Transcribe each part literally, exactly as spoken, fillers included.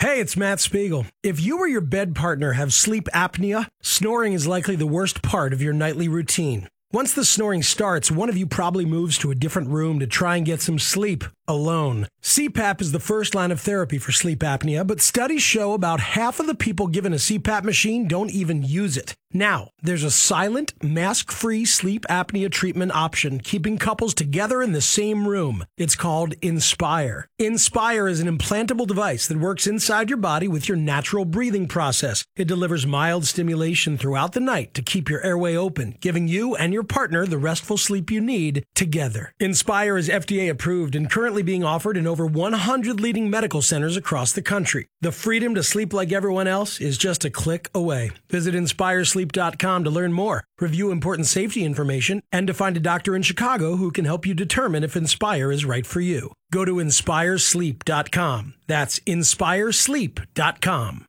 Hey, it's Matt Spiegel. If you or your bed partner have sleep apnea, snoring is likely the worst part of your nightly routine. Once the snoring starts, one of you probably moves to a different room to try and get some sleep alone. C PAP is the first line of therapy for sleep apnea, but studies show about half of the people given a C PAP machine don't even use it. Now, there's a silent, mask-free sleep apnea treatment option, keeping couples together in the same room. It's called Inspire. Inspire is an implantable device that works inside your body with your natural breathing process. It delivers mild stimulation throughout the night to keep your airway open, giving you and your partner the restful sleep you need together. Inspire is F D A approved and currently being offered in over one hundred leading medical centers across the country. The freedom to sleep like everyone else is just a click away. Visit inspire sleep dot com to learn more, review important safety information, and to find a doctor in Chicago who can help you determine if Inspire is right for you. Go to inspire sleep dot com. That's inspire sleep dot com.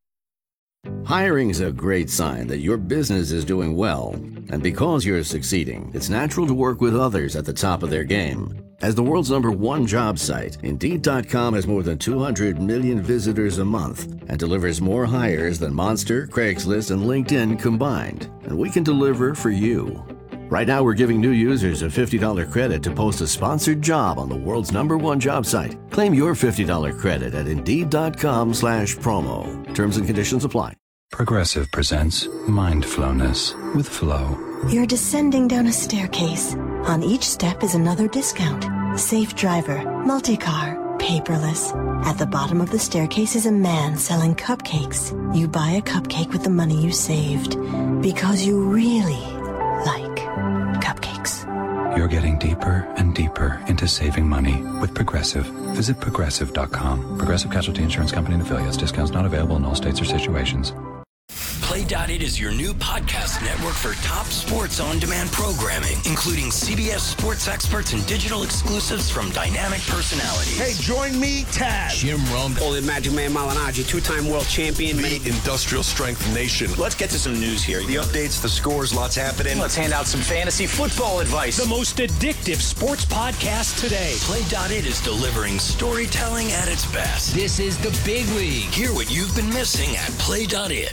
Hiring's a great sign that your business is doing well. And because you're succeeding, it's natural to work with others at the top of their game. As the world's number one job site, Indeed dot com has more than two hundred million visitors a month and delivers more hires than Monster, Craigslist, and LinkedIn combined. And we can deliver for you. Right now, we're giving new users a fifty dollars credit to post a sponsored job on the world's number one job site. Claim your fifty dollars credit at Indeed dot com slash promo. Terms and conditions apply. Progressive presents Mindfulness with Flow. You're descending down a staircase. On each step is another discount. Safe driver, multi-car, paperless. At the bottom of the staircase is a man selling cupcakes. You buy a cupcake with the money you saved because you really like cupcakes. You're getting deeper and deeper into saving money with Progressive. Visit progressive dot com. Progressive Casualty Insurance Company and affiliates. Discounts not available in all states or situations. Play dot it is your new podcast network for top sports on-demand programming, including C B S sports experts and digital exclusives from dynamic personalities. Hey, join me, Taz. Jim Rome. Holy Magic Man Malignaggi, two-time world champion. The Industrial Strength Nation. Let's get to some news here. The updates, the scores, lots happening. Let's hand out some fantasy football advice. The most addictive sports podcast today. Play dot it is delivering storytelling at its best. This is the big league. Hear what you've been missing at Play dot it.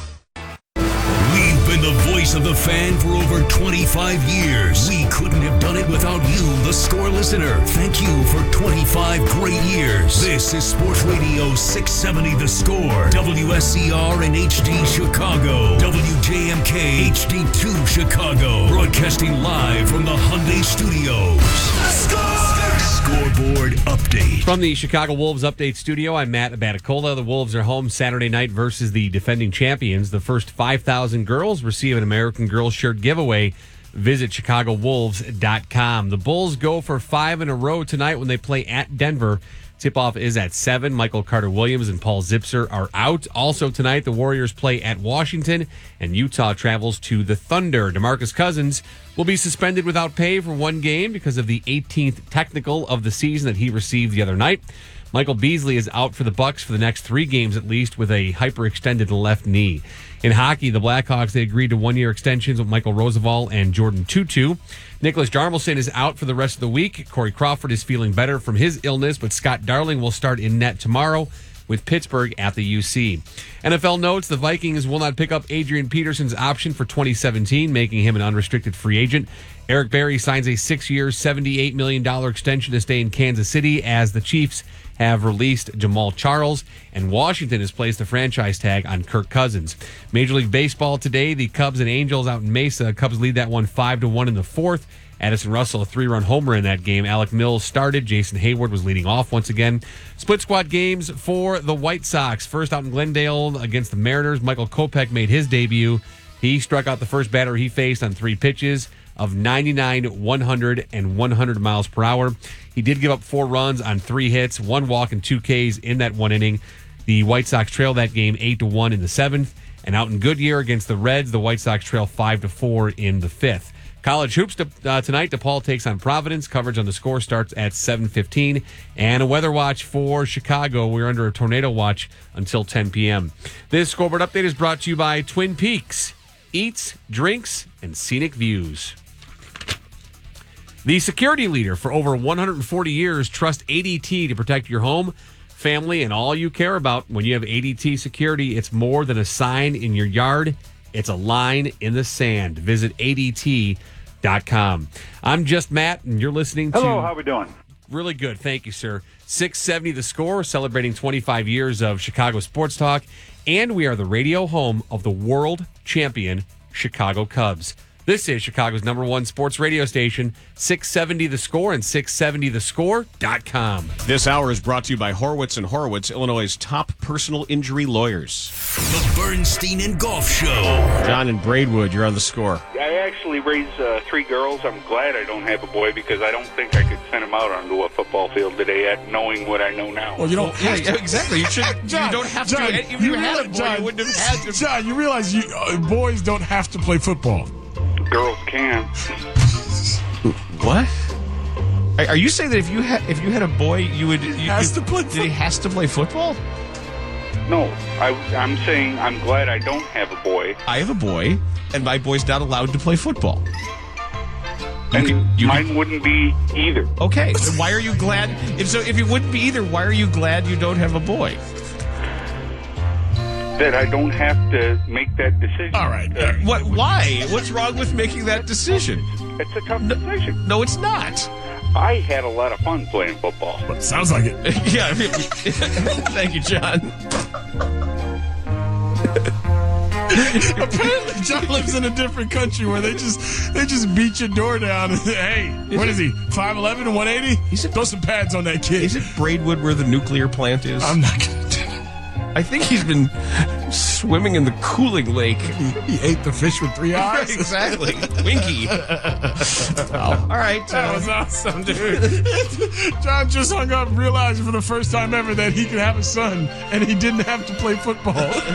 We've been the voice of the fan for over twenty-five years. We couldn't have done it without you, the score listener. Thank you for twenty-five great years. This is Sports Radio six seventy The Score, W S C R and H D Chicago, W J M K H D two Chicago, broadcasting live from the Hyundai Studios. The Score! Scoreboard update. From the Chicago Wolves Update Studio, I'm Matt Abaticola. The Wolves are home Saturday night versus the defending champions. The first five thousand girls receive an American Girl shirt giveaway. Visit chicago wolves dot com. The Bulls go for five in a row tonight when they play at Denver. Tip-off is at seven. Michael Carter-Williams and Paul Zipser are out. Also tonight, the Warriors play at Washington, and Utah travels to the Thunder. DeMarcus Cousins will be suspended without pay for one game because of the eighteenth technical of the season that he received the other night. Michael Beasley is out for the Bucks for the next three games at least with a hyperextended left knee. In hockey, the Blackhawks, they agreed to one-year extensions with Michael Roosevelt and Jordan Tutu. Nicholas Jarmelson is out for the rest of the week. Corey Crawford is feeling better from his illness, but Scott Darling will start in net tomorrow with Pittsburgh at the U C. N F L notes, the Vikings will not pick up Adrian Peterson's option for twenty seventeen, making him an unrestricted free agent. Eric Berry signs a six-year, seventy-eight million dollars extension to stay in Kansas City as the Chiefs have released Jamal Charles, and Washington has placed the franchise tag on Kirk Cousins. Major League Baseball today, the Cubs and Angels out in Mesa. Cubs lead that one five to one in the fourth. Addison Russell, a three-run homer in that game. Alec Mills started. Jason Hayward was leading off once again. Split squad games for the White Sox. First out in Glendale against the Mariners, Michael Kopech made his debut. He struck out the first batter he faced on three pitches of ninety-nine, one hundred, and one hundred miles per hour. He did give up four runs on three hits, one walk, and two Ks in that one inning. The White Sox trail that game eight to one in the seventh. And out in Goodyear against the Reds, the White Sox trail five to four in the fifth. College hoops to, uh, tonight. DePaul takes on Providence. Coverage on the Score starts at seven fifteen. And a weather watch for Chicago. We're under a tornado watch until ten p.m. This scoreboard update is brought to you by Twin Peaks. Eats, drinks, and scenic views. The security leader for over one hundred forty years trusts A D T to protect your home. family, and all you care about. When you have A D T Security, it's more than a sign in your yard. It's a line in the sand. Visit A D T dot com. I'm just Matt, and you're listening to... Hello, how we doing? Really good. Thank you, sir. six seventy The Score, celebrating twenty-five years of Chicago sports talk. And we are the radio home of the world champion Chicago Cubs. This is Chicago's number one sports radio station, six seventy The Score and six seventy the score dot com. This hour is brought to you by Horwitz and Horwitz, Illinois' top personal injury lawyers. The Bernstein and Golf Show. John in Braidwood, you're on the score. I actually raised uh, three girls. I'm glad I don't have a boy because I don't think I could send them out onto a football field today at knowing what I know now. Well, you don't well, yeah, exactly. You should. John, you don't have John, to. If you, you had a boy, John, you wouldn't have had to. John, you realize you, uh, boys don't have to play football. Girls can. What? Are you saying that if you had if you had a boy, you would? You, he has you, to play. Football. He has to play football. No, I, I'm saying I'm glad I don't have a boy. I have a boy, and my boy's not allowed to play football. You and can, you mine can, wouldn't be either. Okay, then why are you glad? If so, if it wouldn't be either, why are you glad you don't have a boy? That I don't have to make that decision. All right. Uh, what? Why? What's wrong with making that decision? It's a tough decision. No, it's not. I had a lot of fun playing football. But sounds like it. Yeah. I mean, thank you, John. Apparently, John lives in a different country where they just they just beat your door down. And, hey, is what it, is he? five eleven and one eighty? Throw some pads on that kid. Is it Braidwood where the nuclear plant is? I'm not going to do it. I think he's been swimming in the cooling lake. He ate the fish with three eyes. Exactly. Winky. Oh, all right. That uh, was awesome, dude. John just hung up and realized for the first time ever that he could have a son and he didn't have to play football.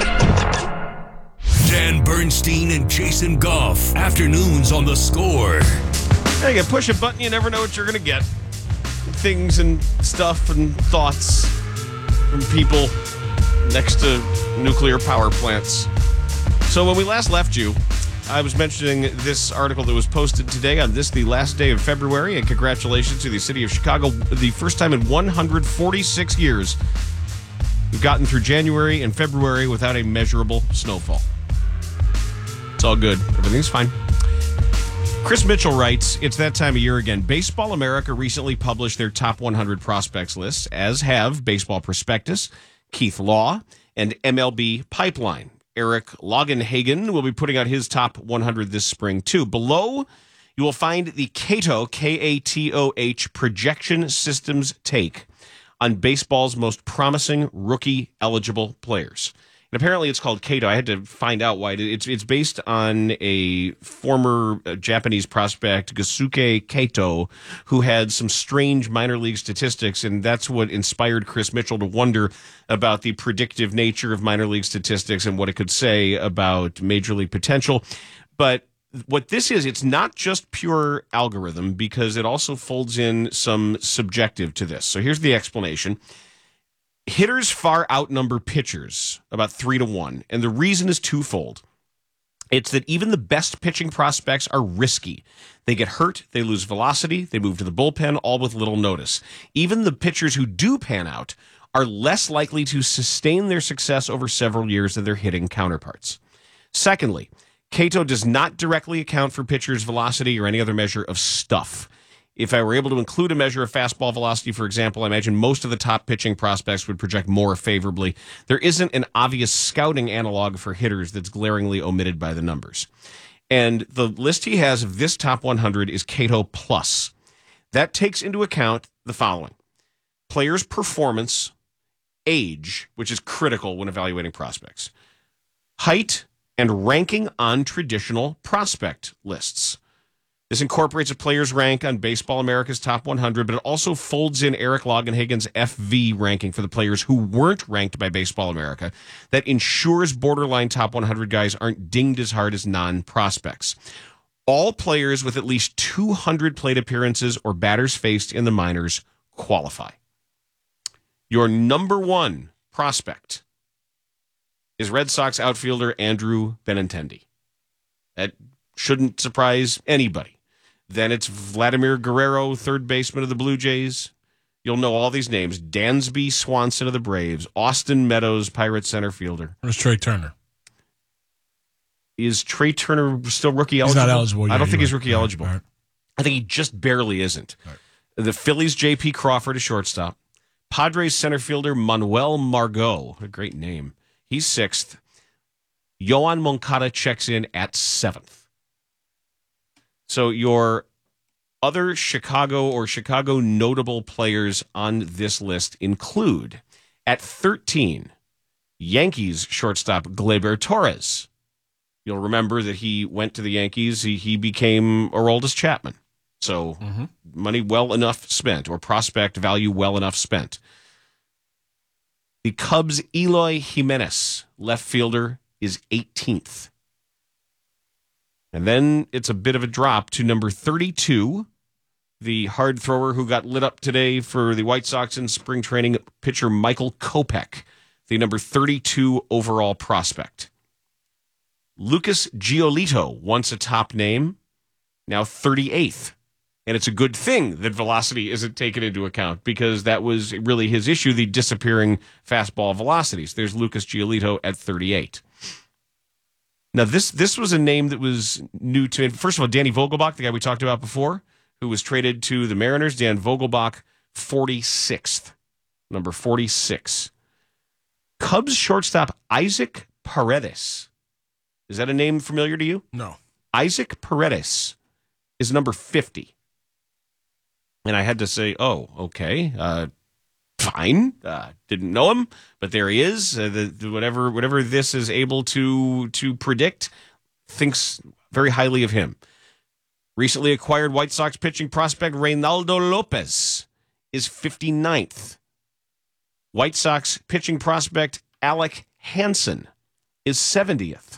Dan Bernstein and Jason Goff. Afternoons on The Score. Now you can push a button, you never know what you're going to get. Things and stuff and thoughts from people next to nuclear power plants. So when we last left you, I was mentioning this article that was posted today on this, the last day of February, and congratulations to the city of Chicago. The first time in one hundred forty-six years we've gotten through January and February without a measurable snowfall. It's all good. Everything's fine. Chris Mitchell writes, it's that time of year again. Baseball America recently published their top one hundred prospects lists, as have Baseball Prospectus, Keith Law, and M L B Pipeline. Eric Logenhagen will be putting out his top one hundred this spring, too. Below, you will find the Cato, K A T O H, Projection Systems take on baseball's most promising rookie-eligible players. And apparently it's called Cato. I had to find out why. It's it's based on a former uh, Japanese prospect, Gasuke Kato, who had some strange minor league statistics, and that's what inspired Chris Mitchell to wonder about the predictive nature of minor league statistics and what it could say about major league potential. But what this is, it's not just pure algorithm, because it also folds in some subjective to this. So here's the explanation. Hitters far outnumber pitchers about three to one, and the reason is twofold. It's that even the best pitching prospects are risky. They get hurt, they lose velocity, they move to the bullpen, all with little notice. Even the pitchers who do pan out are less likely to sustain their success over several years than their hitting counterparts. Secondly, Cato does not directly account for pitchers' velocity or any other measure of stuff. If I were able to include a measure of fastball velocity, for example, I imagine most of the top pitching prospects would project more favorably. There isn't an obvious scouting analog for hitters that's glaringly omitted by the numbers. And the list he has of this top one hundred is Cato Plus. That takes into account the following: players' performance, age, which is critical when evaluating prospects, height, and ranking on traditional prospect lists. This incorporates a player's rank on Baseball America's top one hundred, but it also folds in Eric Logenhagen's F V ranking for the players who weren't ranked by Baseball America. That ensures borderline top one hundred guys aren't dinged as hard as non-prospects. All players with at least two hundred plate appearances or batters faced in the minors qualify. Your number one prospect is Red Sox outfielder Andrew Benintendi. That shouldn't surprise anybody. Then it's Vladimir Guerrero, third baseman of the Blue Jays. You'll know all these names. Dansby Swanson of the Braves. Austin Meadows, Pirates center fielder. Where's Trey Turner? Is Trey Turner still rookie eligible? He's not eligible. I don't think right. he's rookie right. eligible. Right. I think he just barely isn't. Right. The Phillies' J P Crawford is shortstop. Padres center fielder Manuel Margot. What a great name. He's sixth. Yoan Moncada checks in at seventh. So your other Chicago or Chicago notable players on this list include, at thirteen, Yankees shortstop Gleyber Torres. You'll remember that he went to the Yankees. He, he became Aroldis Chapman. So mm-hmm. money well enough spent, or prospect value well enough spent. The Cubs' Eloy Jimenez, left fielder, is eighteenth. And then it's a bit of a drop to number thirty-two, the hard thrower who got lit up today for the White Sox in spring training, pitcher Michael Kopech, the number thirty-two overall prospect. Lucas Giolito, once a top name, now thirty-eighth. And it's a good thing that velocity isn't taken into account, because that was really his issue, the disappearing fastball velocities. There's Lucas Giolito at thirty-eight. Now, this this was a name that was new to me. First of all, Danny Vogelbach, the guy we talked about before, who was traded to the Mariners. Dan Vogelbach, forty-sixth. Number forty-six. Cubs shortstop Isaac Paredes. Is that a name familiar to you? No. Isaac Paredes is number fifty. And I had to say, oh, okay, uh, fine. Uh, didn't know him, but there he is. Uh, the, the, whatever whatever this is able to to predict, thinks very highly of him. Recently acquired White Sox pitching prospect Reynaldo Lopez is fifty-ninth. White Sox pitching prospect Alec Hansen is seventieth.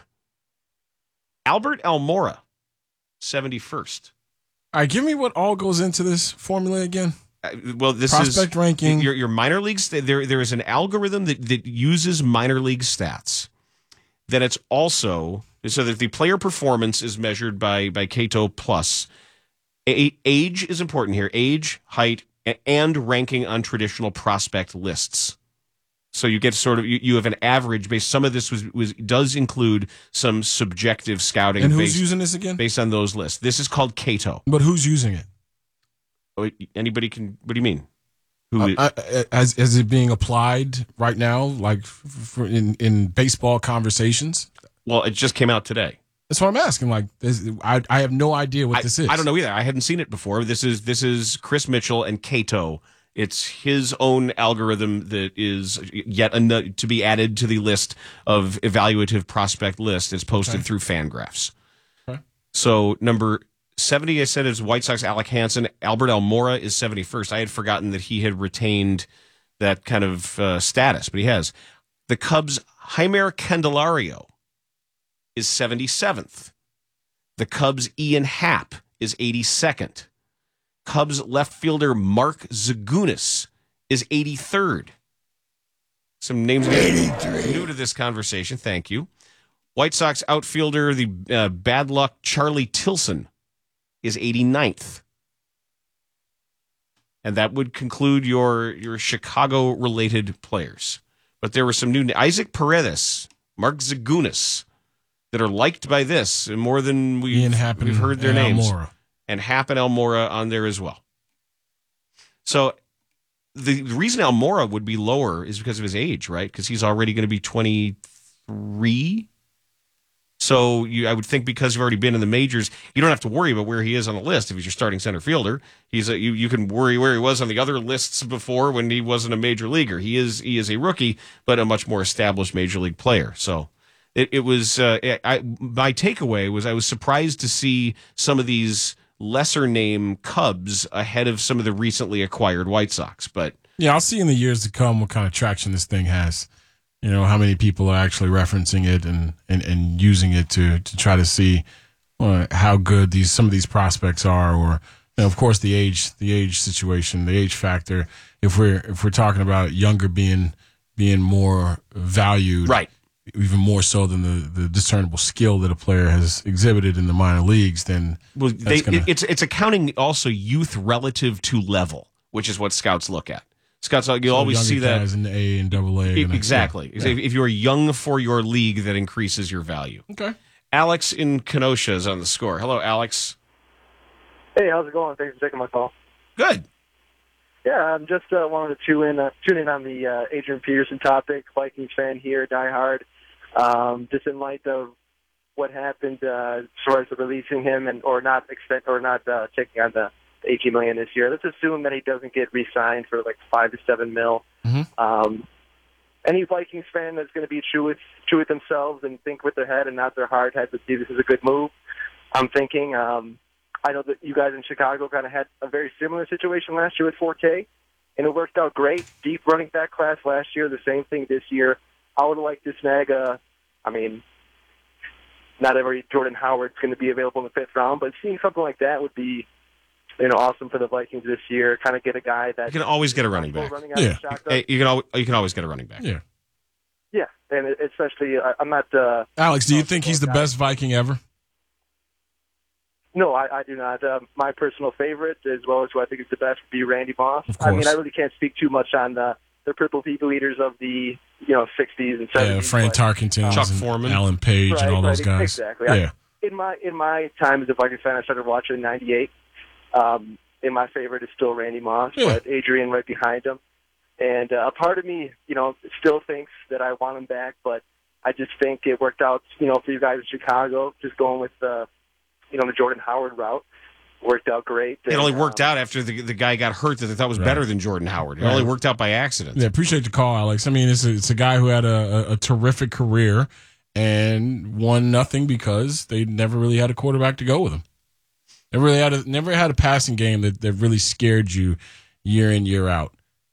Albert Almora, seventy-first. All right, give me what all goes into this formula again. Uh, well, this Prospect is prospect ranking. Your, your minor leagues. There, there is an algorithm that, that uses minor league stats. Then it's also so that the player performance is measured by by Cato Plus. A, age is important here. Age, height, and ranking on traditional prospect lists. So you get sort of you, you have an average based. Some of this was, was does include some subjective scouting. And who's based, using this again? Based on those lists. This is called Cato. But who's using it? Oh, anybody can. What do you mean? Who uh, uh, as is it being applied right now, like for in in baseball conversations? Well, it just came out today. That's what I'm asking. Like, this, I I have no idea what I, this is. I don't know either. I hadn't seen it before. This is this is Chris Mitchell and Cato. It's his own algorithm that is yet another to be added to the list of evaluative prospect list. It's posted okay. through Fangraphs. Okay. So number seventy, I said, is White Sox Alec Hansen. Albert Almora is seventy-first. I had forgotten that he had retained that kind of uh, status, but he has. The Cubs' Jeimer Candelario is seventy-seventh. The Cubs' Ian Happ is eighty-second. Cubs left fielder Mark Zagunis is eighty-third. Some names new to this conversation. Thank you. White Sox outfielder, the uh, bad luck Charlie Tilson, is eighty-ninth. And that would conclude your, your Chicago-related players. But there were some new... Isaac Paredes, Mark Zagunis, that are liked by this more than we've, Ian Happen we've heard their names. Almora. And Happ and Almora on there as well. So the, the reason Almora would be lower is because of his age, right? Because he's already going to be twenty-three. So you, I would think because you've already been in the majors, you don't have to worry about where he is on the list if he's your starting center fielder. He's a, you, you can worry where he was on the other lists before when he wasn't a major leaguer. He is he is a rookie, but a much more established major league player. So it, it was uh, I, my takeaway was I was surprised to see some of these lesser name Cubs ahead of some of the recently acquired White Sox. But yeah, I'll see in the years to come what kind of traction this thing has. You know, how many people are actually referencing it and, and, and using it to, to try to see uh, how good these some of these prospects are, or you know, of course the age the age situation, the age factor. If we're if we're talking about younger being being more valued, right? Even more so than the, the discernible skill that a player has exhibited in the minor leagues, then well, they, gonna... it's it's accounting also youth relative to level. which is what scouts look at. Scouts, you'll So always younger see that. guys in the A and double A. E- Exactly. Yeah. If, if you're young for your league, that increases your value. Okay. Alex in Kenosha is on the score. Hello, Alex. Hey, how's it going? Thanks for taking my call. Good. Yeah, I'm just uh, wanted to tune in, uh, tune in on the uh, Adrian Peterson topic. Vikings fan here, diehard. Um, just in light of what happened uh, as far as the releasing him and or not extend or not uh, taking on the eighteen million this year. Let's assume that he doesn't get re-signed for like five to seven mil. Mm-hmm. Um, any Vikings fan that's going to be true with true with themselves and think with their head and not their heart has to see this as a good move. I'm thinking. Um, I know that you guys in Chicago kind of had a very similar situation last year with four K, and it worked out great. Deep running back class last year, the same thing this year. I would like to snag a, I mean, not every Jordan Howard's going to be available in the fifth round, but seeing something like that would be, you know, awesome for the Vikings this year. Kind of get a guy that You can always get a running back. Running out of the Yeah. shotgun. Hey, You can, al- you can always get a running back. Yeah. Yeah, and especially, I- I'm not. Uh, Alex, do you think he's the best Viking ever? No, I, I do not. Um, my personal favorite, as well as who I think is the best, would be Randy Moss. Of I mean, course. I really can't speak too much on the, the purple people eaters of the you know sixties and Yeah, seventies. Frank but, Tarkenton, um, Chuck Foreman, Alan Page, right, and all those right, guys. Exactly. Yeah. I, in my in my time as a Vikings fan, I started watching in ninety-eight. Um, and my favorite is still Randy Moss, Yeah. but Adrian right behind him. And uh, a part of me, you know, still thinks that I want him back, but I just think it worked out, you know, for you guys in Chicago, just going with the, you know, the Jordan Howard route. Worked out great. It And, only worked um, out after the, the guy got hurt that they thought was Right. better than Jordan Howard. It Right. only worked out by accident. Yeah, appreciate the call, Alex. I mean, it's a, it's a guy who had a, a, a terrific career and won nothing because they never really had a quarterback to go with him. Never really had a never had a passing game that, that really scared you year in, year out.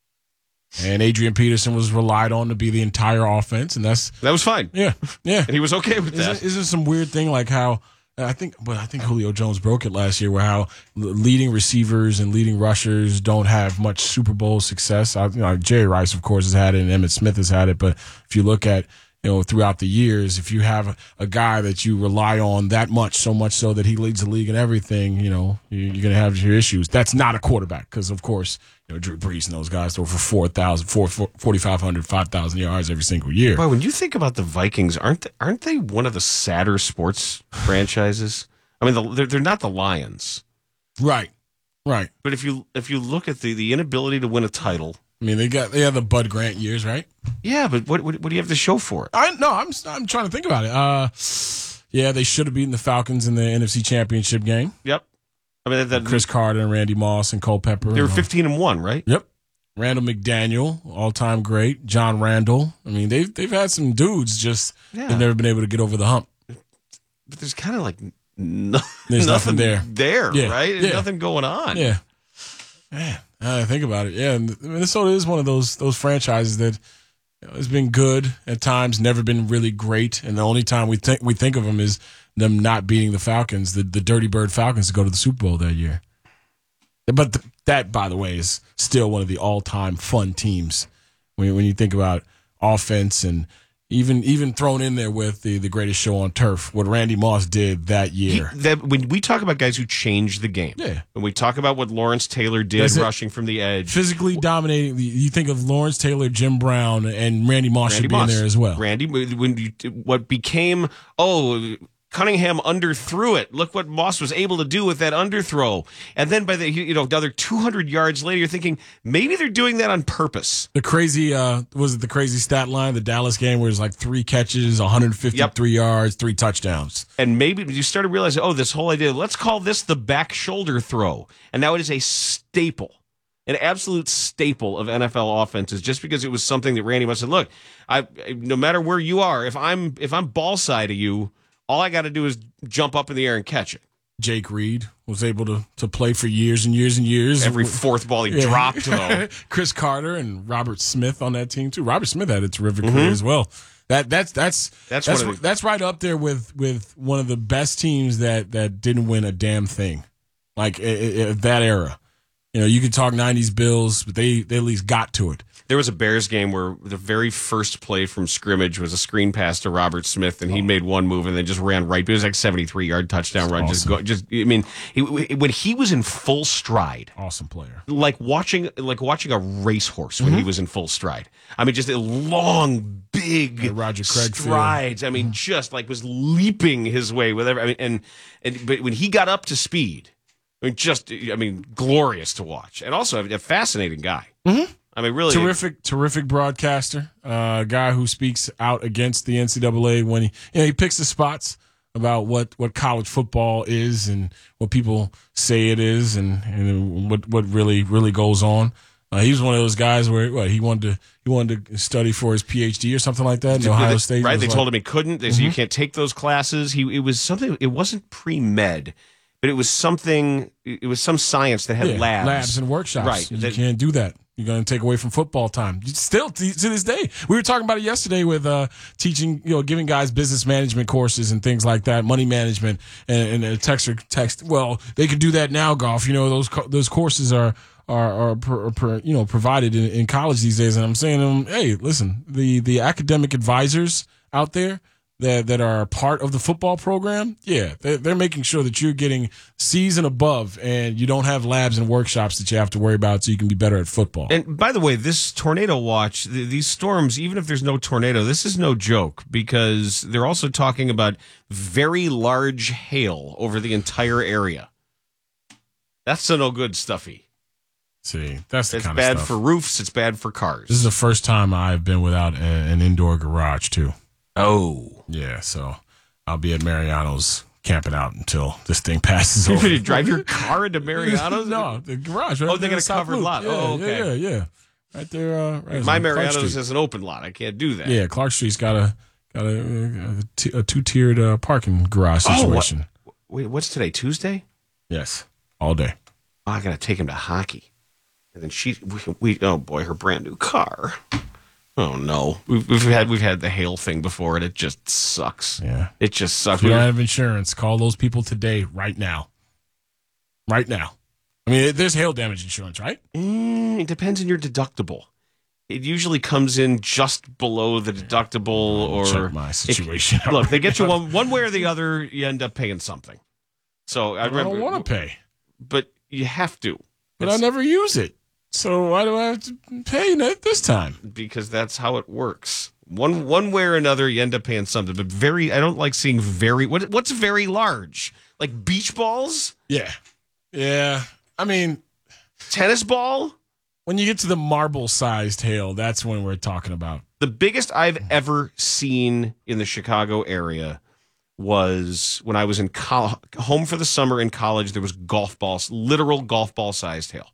And Adrian Peterson was relied on to be the entire offense, and that's That was fine. yeah, yeah. And he was okay with that. Isn't, isn't some weird thing like how I think, but I think Julio Jones broke it last year, where how leading receivers and leading rushers don't have much Super Bowl success. I, you know, Jerry Rice, of course, has had it, and Emmitt Smith has had it. But if you look at, you know, throughout the years, if you have a, a guy that you rely on that much, so much so that he leads the league in everything, you know, you, you're going to have your issues. That's not a quarterback because, of course, you know, Drew Brees and those guys throw for four thousand, forty-five hundred, five thousand yards every single year. Boy, when you think about the Vikings, aren't they, aren't they one of the sadder sports franchises? I mean, the, they're they're not the Lions, Right, right. but if you if you look at the, the inability to win a title, I mean, they got they have the Bud Grant years, right? yeah, but what what, what do you have to show for it? I no, I'm I'm trying to think about it. Uh, yeah, they should have beaten the Falcons in the N F C Championship game. Yep, I mean that, Chris Carter and Randy Moss and Culpepper. they were and all- fifteen and one, right? Yep. Randall McDaniel, all time great. John Randall. I mean, they've they've had some dudes just Yeah. they've never been able to get over the hump. But there's kind of like no, There's nothing nothing there. there, Yeah, right? There's yeah. nothing going on. Yeah. Man, I think about it. Yeah, and Minnesota is one of those those franchises that you know, has been good at times, never been really great, and the only time we think we think of them is them not beating the Falcons, the the Dirty Bird Falcons, to go to the Super Bowl that year. But th- that, by the way, is still one of the all time fun teams when when you think about offense and. Even even thrown in there with the, the greatest show on turf, what Randy Moss did that He, year. that, when we talk about guys who changed the game, Yeah. when we talk about what Lawrence Taylor did That's it. rushing from the edge, Physically dominating. You think of Lawrence Taylor, Jim Brown, and Randy Moss Randy should be Moss. in there as well. Randy, when you, what became, oh, Cunningham underthrew it. Look what Moss was able to do with that underthrow. And then by the, you know, another two hundred yards later, you're thinking maybe they're doing that on purpose. The crazy, uh, was it the crazy stat line, the Dallas game, where it's like three catches, one hundred fifty-three yep. yards, three touchdowns. And maybe you started realizing, oh, this whole idea, let's call this the back shoulder throw. And now it is a staple. An absolute staple of N F L offenses, just because it was something that Randy Moss said, look, I, no matter where you are, if I'm if I'm ball side of you, all I got to do is jump up in the air and catch it. Jake Reed was able to to play for years and years and years. Every fourth ball he yeah. dropped, though. Chris Carter and Robert Smith on that team too. Robert Smith had a terrific mm-hmm. career as well. That that's that's that's that's, the, that's right up there with with one of the best teams that that didn't win a damn thing, like i- i- that era. You know, you could talk nineties Bills, but they, they at least got to it. There was a Bears game where the very first play from scrimmage was a screen pass to Robert Smith, and he made one move and then just ran right. It was like seventy-three yard touchdown run. Awesome. Just go, just I mean, he, when he was in full stride, awesome player. Like watching, like watching a racehorse when mm-hmm. he was in full stride. I mean, just a long, big yeah, Roger Craig strides. Field. I mean, mm-hmm. just like was leaping his way with every. I mean, and and but when he got up to speed, I mean, just I mean, glorious to watch, and also a fascinating guy. Mm-hmm. I mean, really terrific, terrific broadcaster. A uh, guy who speaks out against the N C double A when he, you know, he picks the spots about what, what college football is and what people say it is, and, and what what really really goes on. Uh, he was one of those guys where what, he wanted to he wanted to study for his P H D or something like that in Ohio they, State. Right? They like, told him he couldn't. They mm-hmm. said you can't take those classes. He it was something. It wasn't pre-med. But it was something. It was some science that had yeah, labs, labs and workshops. Right, you that, can't do that. You're going to take away from football time. Still, to, to this day, we were talking about it yesterday with uh, teaching, you know, giving guys business management courses and things like that, money management, and, and a texter text. Well, they can do that now, Golf. You know, those those courses are are, are per, per, you know provided in, in college these days. And I'm saying to them, hey, listen, the the academic advisors out there that that are part of the football program, yeah, they're, they're making sure that you're getting C's and above, and you don't have labs and workshops that you have to worry about so you can be better at football. And by the way, this tornado watch, th- these storms, even if there's no tornado, this is no joke, because they're also talking about very large hail over the entire area. That's the no good stuffy. See, that's the it's kind bad of stuff. for roofs. It's bad for cars. This is the first time I've been without a, an indoor garage too. Oh. Yeah, so I'll be at Mariano's camping out until this thing passes over. You're going to drive your car into Mariano's? No, the garage. Right oh, they got a covered loop. lot. Yeah, oh, okay. Yeah, yeah, yeah. Right there. Uh, right My Mariano's has an open lot. I can't do that. Yeah, Clark Street's got a got a, a, t- a two-tiered uh, parking garage situation. Oh, what? Wait, what's today, Tuesday? Yes, all day. Oh, I got to take him to hockey. And then she, we, we, oh boy, her brand new car. Oh no, we've, we've had we've had the hail thing before, and it just sucks. Yeah, it just sucks. If you don't have insurance, call those people today, right now, right now. I mean, there's hail damage insurance, right? Mm, it depends on your deductible. It usually comes in just below the deductible, or check my situation. It, look, they get you one one way or the other. You end up paying something. So I, I remember, don't want to pay, but you have to. But it's, I never use it. So why do I have to pay this time? Because that's how it works. One one way or another, you end up paying something. But very, I don't like seeing very. What what's very large? Like beach balls? Yeah, yeah. I mean, tennis ball. When you get to the marble-sized hail, that's when we're talking about. The biggest I've ever seen in the Chicago area was when I was in col- home for the summer in college. There was golf balls, literal golf ball-sized hail.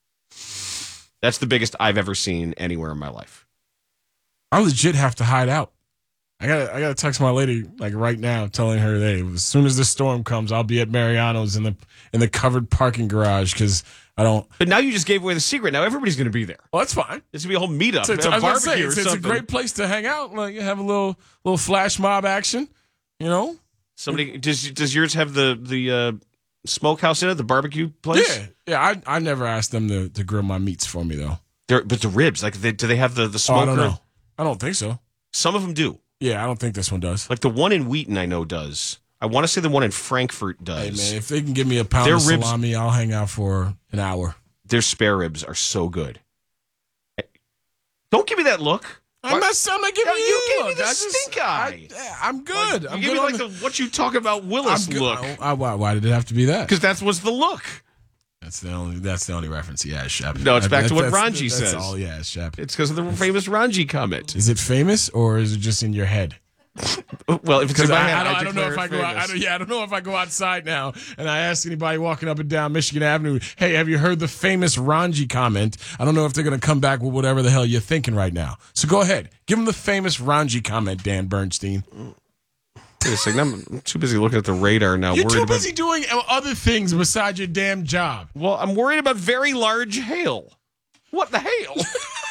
That's the biggest I've ever seen anywhere in my life. I legit have to hide out. I got I got to text my lady like right now, telling her, "Hey, as soon as this storm comes, I'll be at Mariano's in the in the covered parking garage because I don't." But now you just gave away the secret. Now everybody's going to be there. Well, that's fine. It's gonna be a whole meetup, it's, a I was barbecue say, or it's, something. It's a great place to hang out, like have a little little flash mob action. You know, somebody does does yours have the the uh, smokehouse in it, the barbecue place? Yeah, yeah. I I never asked them to, to grill my meats for me though. They're, but the ribs, like, they, do they have the the smoker? Oh, I don't know. I don't think so. Some of them do. Yeah, I don't think this one does. Like the one in Wheaton, I know does. I want to say the one in Frankfurt does. Hey man, if they can give me a pound their of ribs, salami, I'll hang out for an hour. Their spare ribs are so good. Don't give me that look. I'm not, I'm not giving no, you. You gave look. me the I stink just, eye. I, I'm good. Like, I'm you good gave me like the, the what you talking about Willis look. I, I, why, why did it have to be that? Because that was the look. That's the only. That's the only reference he has, Shep. No, it's back that, to what that's, Ranji that's says. That's all he has, Shep. It's because of the famous Ranji comment. Is it famous or is it just in your head? Well, if it's in my I, head, I don't, I, I don't know if I go. Out, I don't, yeah, I don't know if I go outside now and I ask anybody walking up and down Michigan Avenue, "Hey, have you heard the famous Ranji comment?" I don't know if they're going to come back with whatever the hell you're thinking right now. So go ahead, give them the famous Ranji comment, Dan Bernstein. Wait a second, I'm too busy looking at the radar now. You're worried too busy about... doing other things besides your damn job. Well, I'm worried about very large hail. What the hail?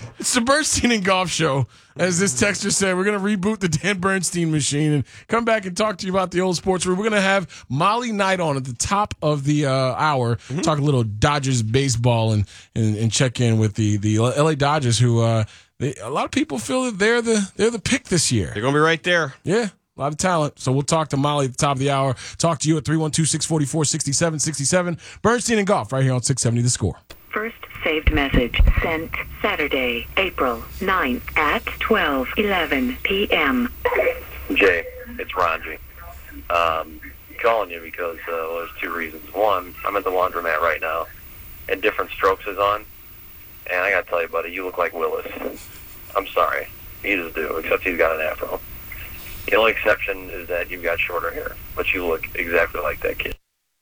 It's the Bernstein and Golf Show. As this texter said, we're going to reboot the Dan Bernstein machine and come back and talk to you about the old sports. We're going to have Molly Knight on at the top of the uh, hour, mm-hmm. talk a little Dodgers baseball and, and, and check in with the, the L A Dodgers, who uh, they, a lot of people feel that they're the they're the pick this year. They're going to be right there. Yeah. A lot of talent. So we'll talk to Molly at the top of the hour. Talk to you at three one two, six four four, six seven six seven. Bernstein and Golf right here on six seventy The Score. First saved message sent Saturday, April ninth at twelve eleven p.m. Jay, it's Ranji. Um, calling you because uh, well, there's two reasons. One, I'm at the laundromat right now, and Different Strokes is on, and I got to tell you, buddy, you look like Willis. I'm sorry. You just do, except he's got an afro. The only exception is that you've got shorter hair, but you look exactly like that kid.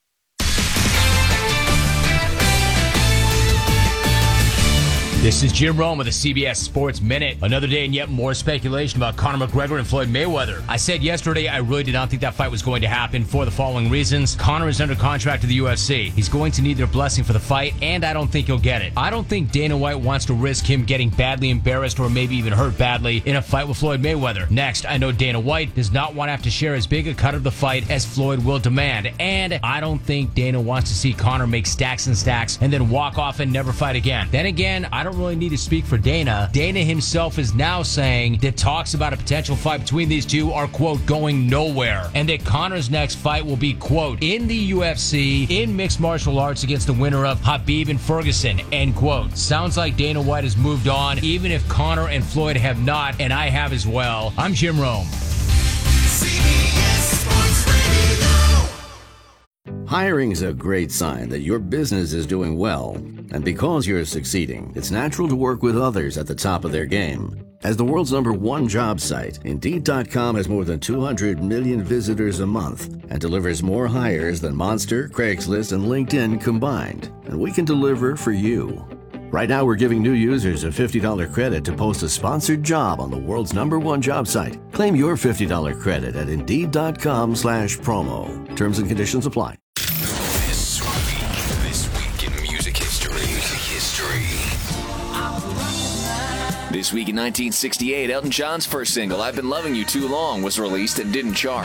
This is Jim Rome with the C B S Sports Minute. Another day and yet more speculation about Conor McGregor and Floyd Mayweather. I said yesterday I really did not think that fight was going to happen for the following reasons. Conor is under contract to the U F C. He's going to need their blessing for the fight, and I don't think he'll get it. I don't think Dana White wants to risk him getting badly embarrassed or maybe even hurt badly in a fight with Floyd Mayweather. Next, I know Dana White does not want to have to share as big a cut of the fight as Floyd will demand, and I don't think Dana wants to see Conor make stacks and stacks and then walk off and never fight again. Then again, I don't really need to speak for Dana. Dana himself is now saying that talks about a potential fight between these two are, quote, going nowhere, and that Conor's next fight will be, quote, in the U F C in mixed martial arts against the winner of Khabib and Ferguson, end quote. Sounds like Dana White has moved on, even if Conor and Floyd have not, and I have as well. I'm Jim Rome. Hiring is a great sign that your business is doing well. And because you're succeeding, it's natural to work with others at the top of their game. As the world's number one job site, Indeed dot com has more than two hundred million visitors a month and delivers more hires than Monster, Craigslist, and LinkedIn combined. And we can deliver for you. Right now, we're giving new users a fifty dollars credit to post a sponsored job on the world's number one job site. Claim your fifty dollars credit at Indeed dot com slash promo. Terms and conditions apply. This week, this week in music history. Music history. This week in nineteen sixty-eight, Elton John's first single, I've Been Loving You Too Long, was released and didn't chart.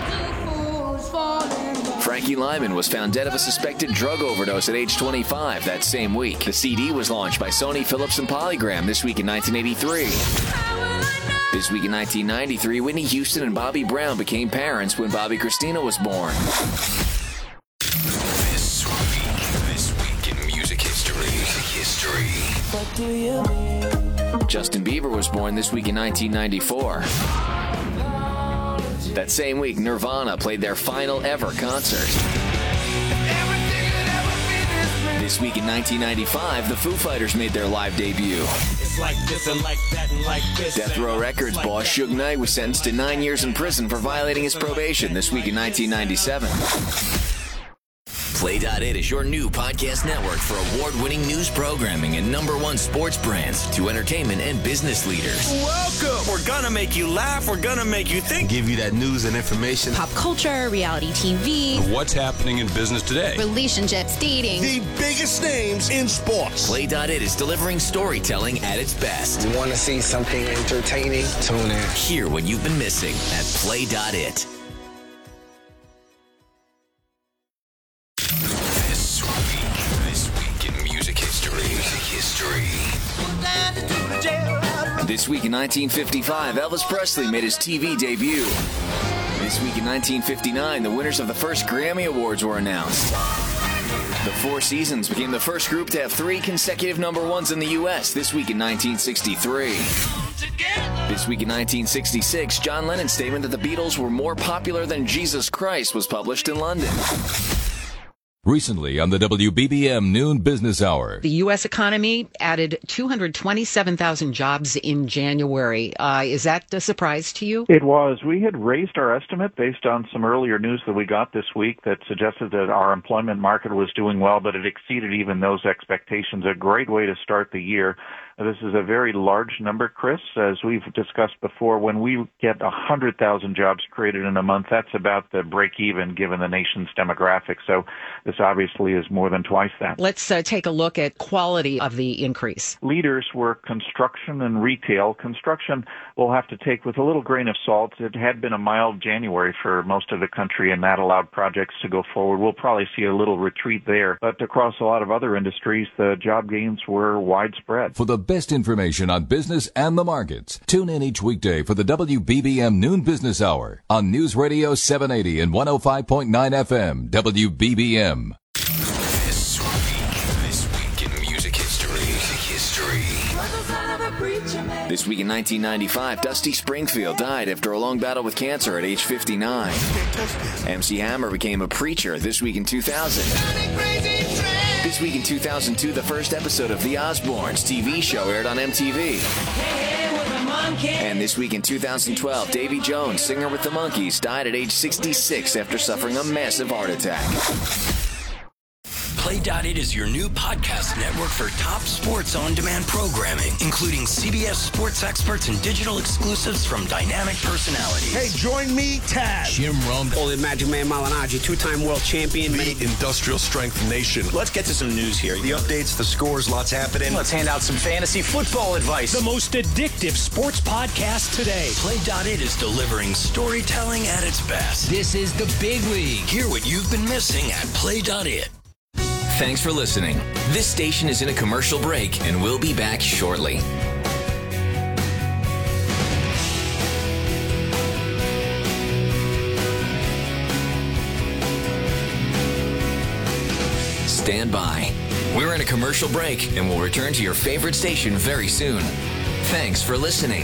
Frankie Lyman was found dead of a suspected drug overdose at age twenty-five that same week. The C D was launched by Sony, Philips, and Polygram this week in nineteen eighty-three. This week in nineteen ninety-three, Whitney Houston and Bobby Brown became parents when Bobby Christina was born. This week, this week in music history. Music history. What do you mean? Justin Bieber was born this week in nineteen ninety-four. That same week, Nirvana played their final ever concert. This week in nineteen ninety-five, the Foo Fighters made their live debut. It's like this and like that and like this. Death Row Records boss Suge Knight was sentenced to nine years in prison for violating his probation this week in nineteen ninety-seven. Play dot it is your new podcast network for award-winning news programming and number one sports brands to entertainment and business leaders. Welcome! We're gonna make you laugh. We're gonna make you think. Give you that news and information. Pop culture, reality T V. What's happening in business today? Relationships, dating. The biggest names in sports. Play dot it is delivering storytelling at its best. You want to see something entertaining? Tune in. Hear what you've been missing at Play dot it. This week in nineteen fifty-five, Elvis Presley made his T V debut. This week in nineteen fifty-nine, the winners of the first Grammy Awards were announced. The Four Seasons became the first group to have three consecutive number ones in the U S this week in nineteen sixty-three. This week in nineteen sixty-six, John Lennon's statement that the Beatles were more popular than Jesus Christ was published in London. Recently on the W B B M Noon Business Hour. The U S economy added two hundred twenty-seven thousand jobs in January. Uh, is that a surprise to you? It was. We had raised our estimate based on some earlier news that we got this week that suggested that our employment market was doing well, but it exceeded even those expectations. A great way to start the year. This is a very large number, Chris. As we've discussed before, when we get one hundred thousand jobs created in a month, that's about the break-even given the nation's demographics. So this obviously is more than twice that. Let's uh, take a look at quality of the increase. Leaders were construction and retail. Construction we'll have to take with a little grain of salt. It had been a mild January for most of the country, and that allowed projects to go forward. We'll probably see a little retreat there. But across a lot of other industries, the job gains were widespread. For the best information on business and the markets, tune in each weekday for the W B B M Noon Business Hour on News Radio seven eighty and one oh five point nine F M, W B B M. This week, this week in music history. Music history. This week in nineteen ninety-five, Dusty Springfield died after a long battle with cancer at age fifty-nine. M C Hammer became a preacher this week in two thousand. This week in two thousand two, the first episode of The Osbournes T V show aired on M T V. And this week in two thousand twelve, Davy Jones, singer with the Monkees, died at age sixty-six after suffering a massive heart attack. Play dot it is your new podcast network for top sports on-demand programming, including C B S sports experts and digital exclusives from dynamic personalities. Hey, join me, Taz. Jim Rome. Ole Magic Man Malinaji, two-time world champion. The Industrial Strength Nation. Let's get to some news here. The updates, the scores, lots happening. Let's hand out some fantasy football advice. The most addictive sports podcast today. Play dot it is delivering storytelling at its best. This is the big league. Hear what you've been missing at Play dot it. Thanks for listening. This station is in a commercial break, and we'll be back shortly. Stand by. We're in a commercial break, and we'll return to your favorite station very soon. Thanks for listening.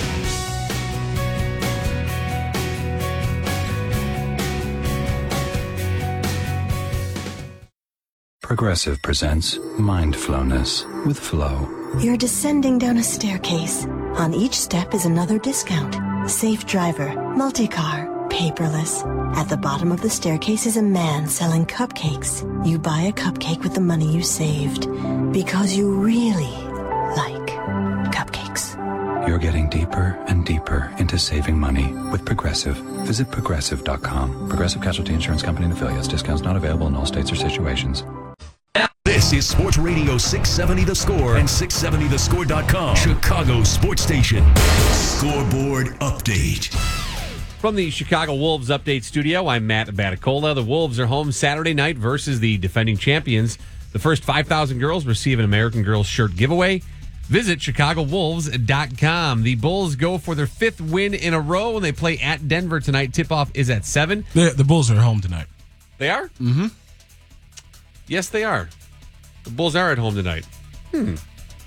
Progressive presents Mindflowness with Flow. You're descending down a staircase. On each step is another discount. Safe driver, multi-car, paperless. At the bottom of the staircase is a man selling cupcakes. You buy a cupcake with the money you saved because you really like cupcakes. You're getting deeper and deeper into saving money with Progressive. Visit progressive dot com. Progressive Casualty Insurance Company and affiliates. Discounts not available in all states or situations. This is Sports Radio six seventy The Score and six seventy the score dot com, Chicago Sports Station. Scoreboard update. From the Chicago Wolves Update Studio, I'm Matt Baticola. The Wolves are home Saturday night versus the defending champions. The first five thousand girls receive an American Girl shirt giveaway. Visit chicago wolves dot com. The Bulls go for their fifth win in a row when they play at Denver tonight. Tip-off is at seven. The, the Bulls are home tonight. They are? Mm-hmm. Yes, they are. The Bulls are at home tonight. Hmm.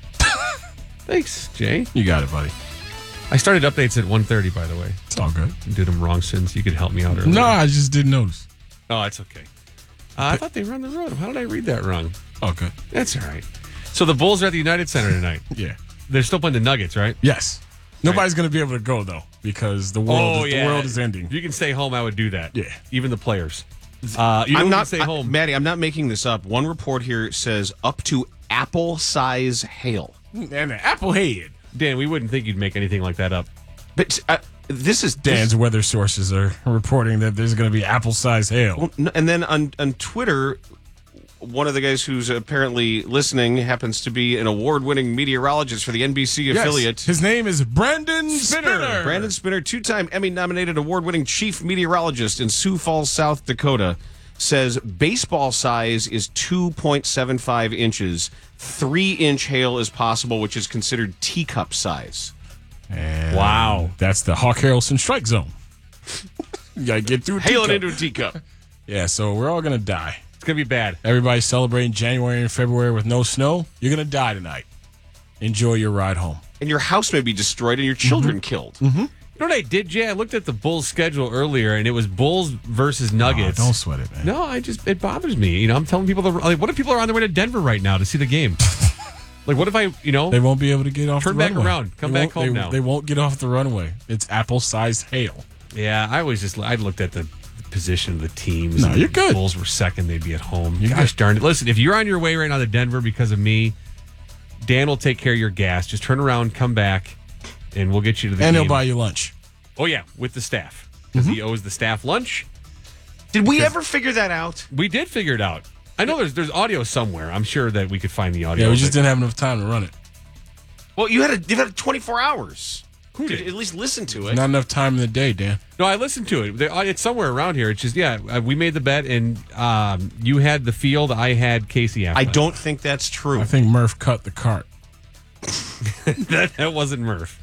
Thanks, Jay. You got it, buddy. I started updates at one thirty, by the way. It's all good. I did them wrong since you could help me out earlier. No, I just didn't notice. Oh, it's okay. Uh, I thought they were on the road. How did I read that wrong? Oh, good. That's all right. So the Bulls are at the United Center tonight. Yeah. They're still playing the Nuggets, right? Yes. Nobody's right. going to be able to go, though, because the world, oh, is, yeah. the world is ending. If you can stay home, I would do that. Yeah. Even the players. Uh, you I'm know not stay I, home. Maddie, I'm not making this up. One report here says up to apple size hail. And an apple head. Dan, we wouldn't think you'd make anything like that up. But uh, this is Dan's this, weather sources are reporting that there's going to be apple size hail. Well, no, and then on on Twitter, one of the guys who's apparently listening happens to be an award-winning meteorologist for the N B C yes. affiliate. His name is Brandon Spinner. Spinner. Brandon Spinner, two-time Emmy-nominated award-winning chief meteorologist in Sioux Falls, South Dakota, says baseball size is two point seven five inches. Three-inch hail is possible, which is considered teacup size. And wow. That's the Hawk Harrelson strike zone. You got to get through a Hail it teacup. into a teacup. Yeah, so we're all going to die. It's going to be bad. Everybody's celebrating January and February with no snow. You're going to die tonight. Enjoy your ride home. And your house may be destroyed and your children mm-hmm. killed. Mm-hmm. You know what I did, Jay? I looked at the Bulls schedule earlier, and it was Bulls versus Nuggets. Oh, don't sweat it, man. No, I just it bothers me. You know, I'm telling people, the, like, what if people are on their way to Denver right now to see the game? Like, what if I, you know, they won't be able to get off. Turn the back runway. around, come they back home they, now. They won't get off the runway. It's apple-sized hail. Yeah, I always just I looked at the position of the teams. No, you're good. The Bulls were second; they'd be at home. You're Gosh good. darn it! Listen, if you're on your way right now to Denver because of me, Dan will take care of your gas. Just turn around, come back, and we'll get you to the and game. he'll buy you lunch. Oh, yeah, with the staff. Because mm-hmm. he owes the staff lunch. Did we ever figure that out? We did figure it out. I know there's there's audio somewhere. I'm sure that we could find the audio. Yeah, we just didn't have enough time to run it. Well, you had a, you had twenty-four hours. Who did? At least listen to it. Not enough time in the day, Dan. No, I listened to it. It's somewhere around here. It's just, yeah, we made the bet, and um, you had the field. I had Casey Affleck. I don't think that's true. I think Murph cut the cart. that, that wasn't Murph.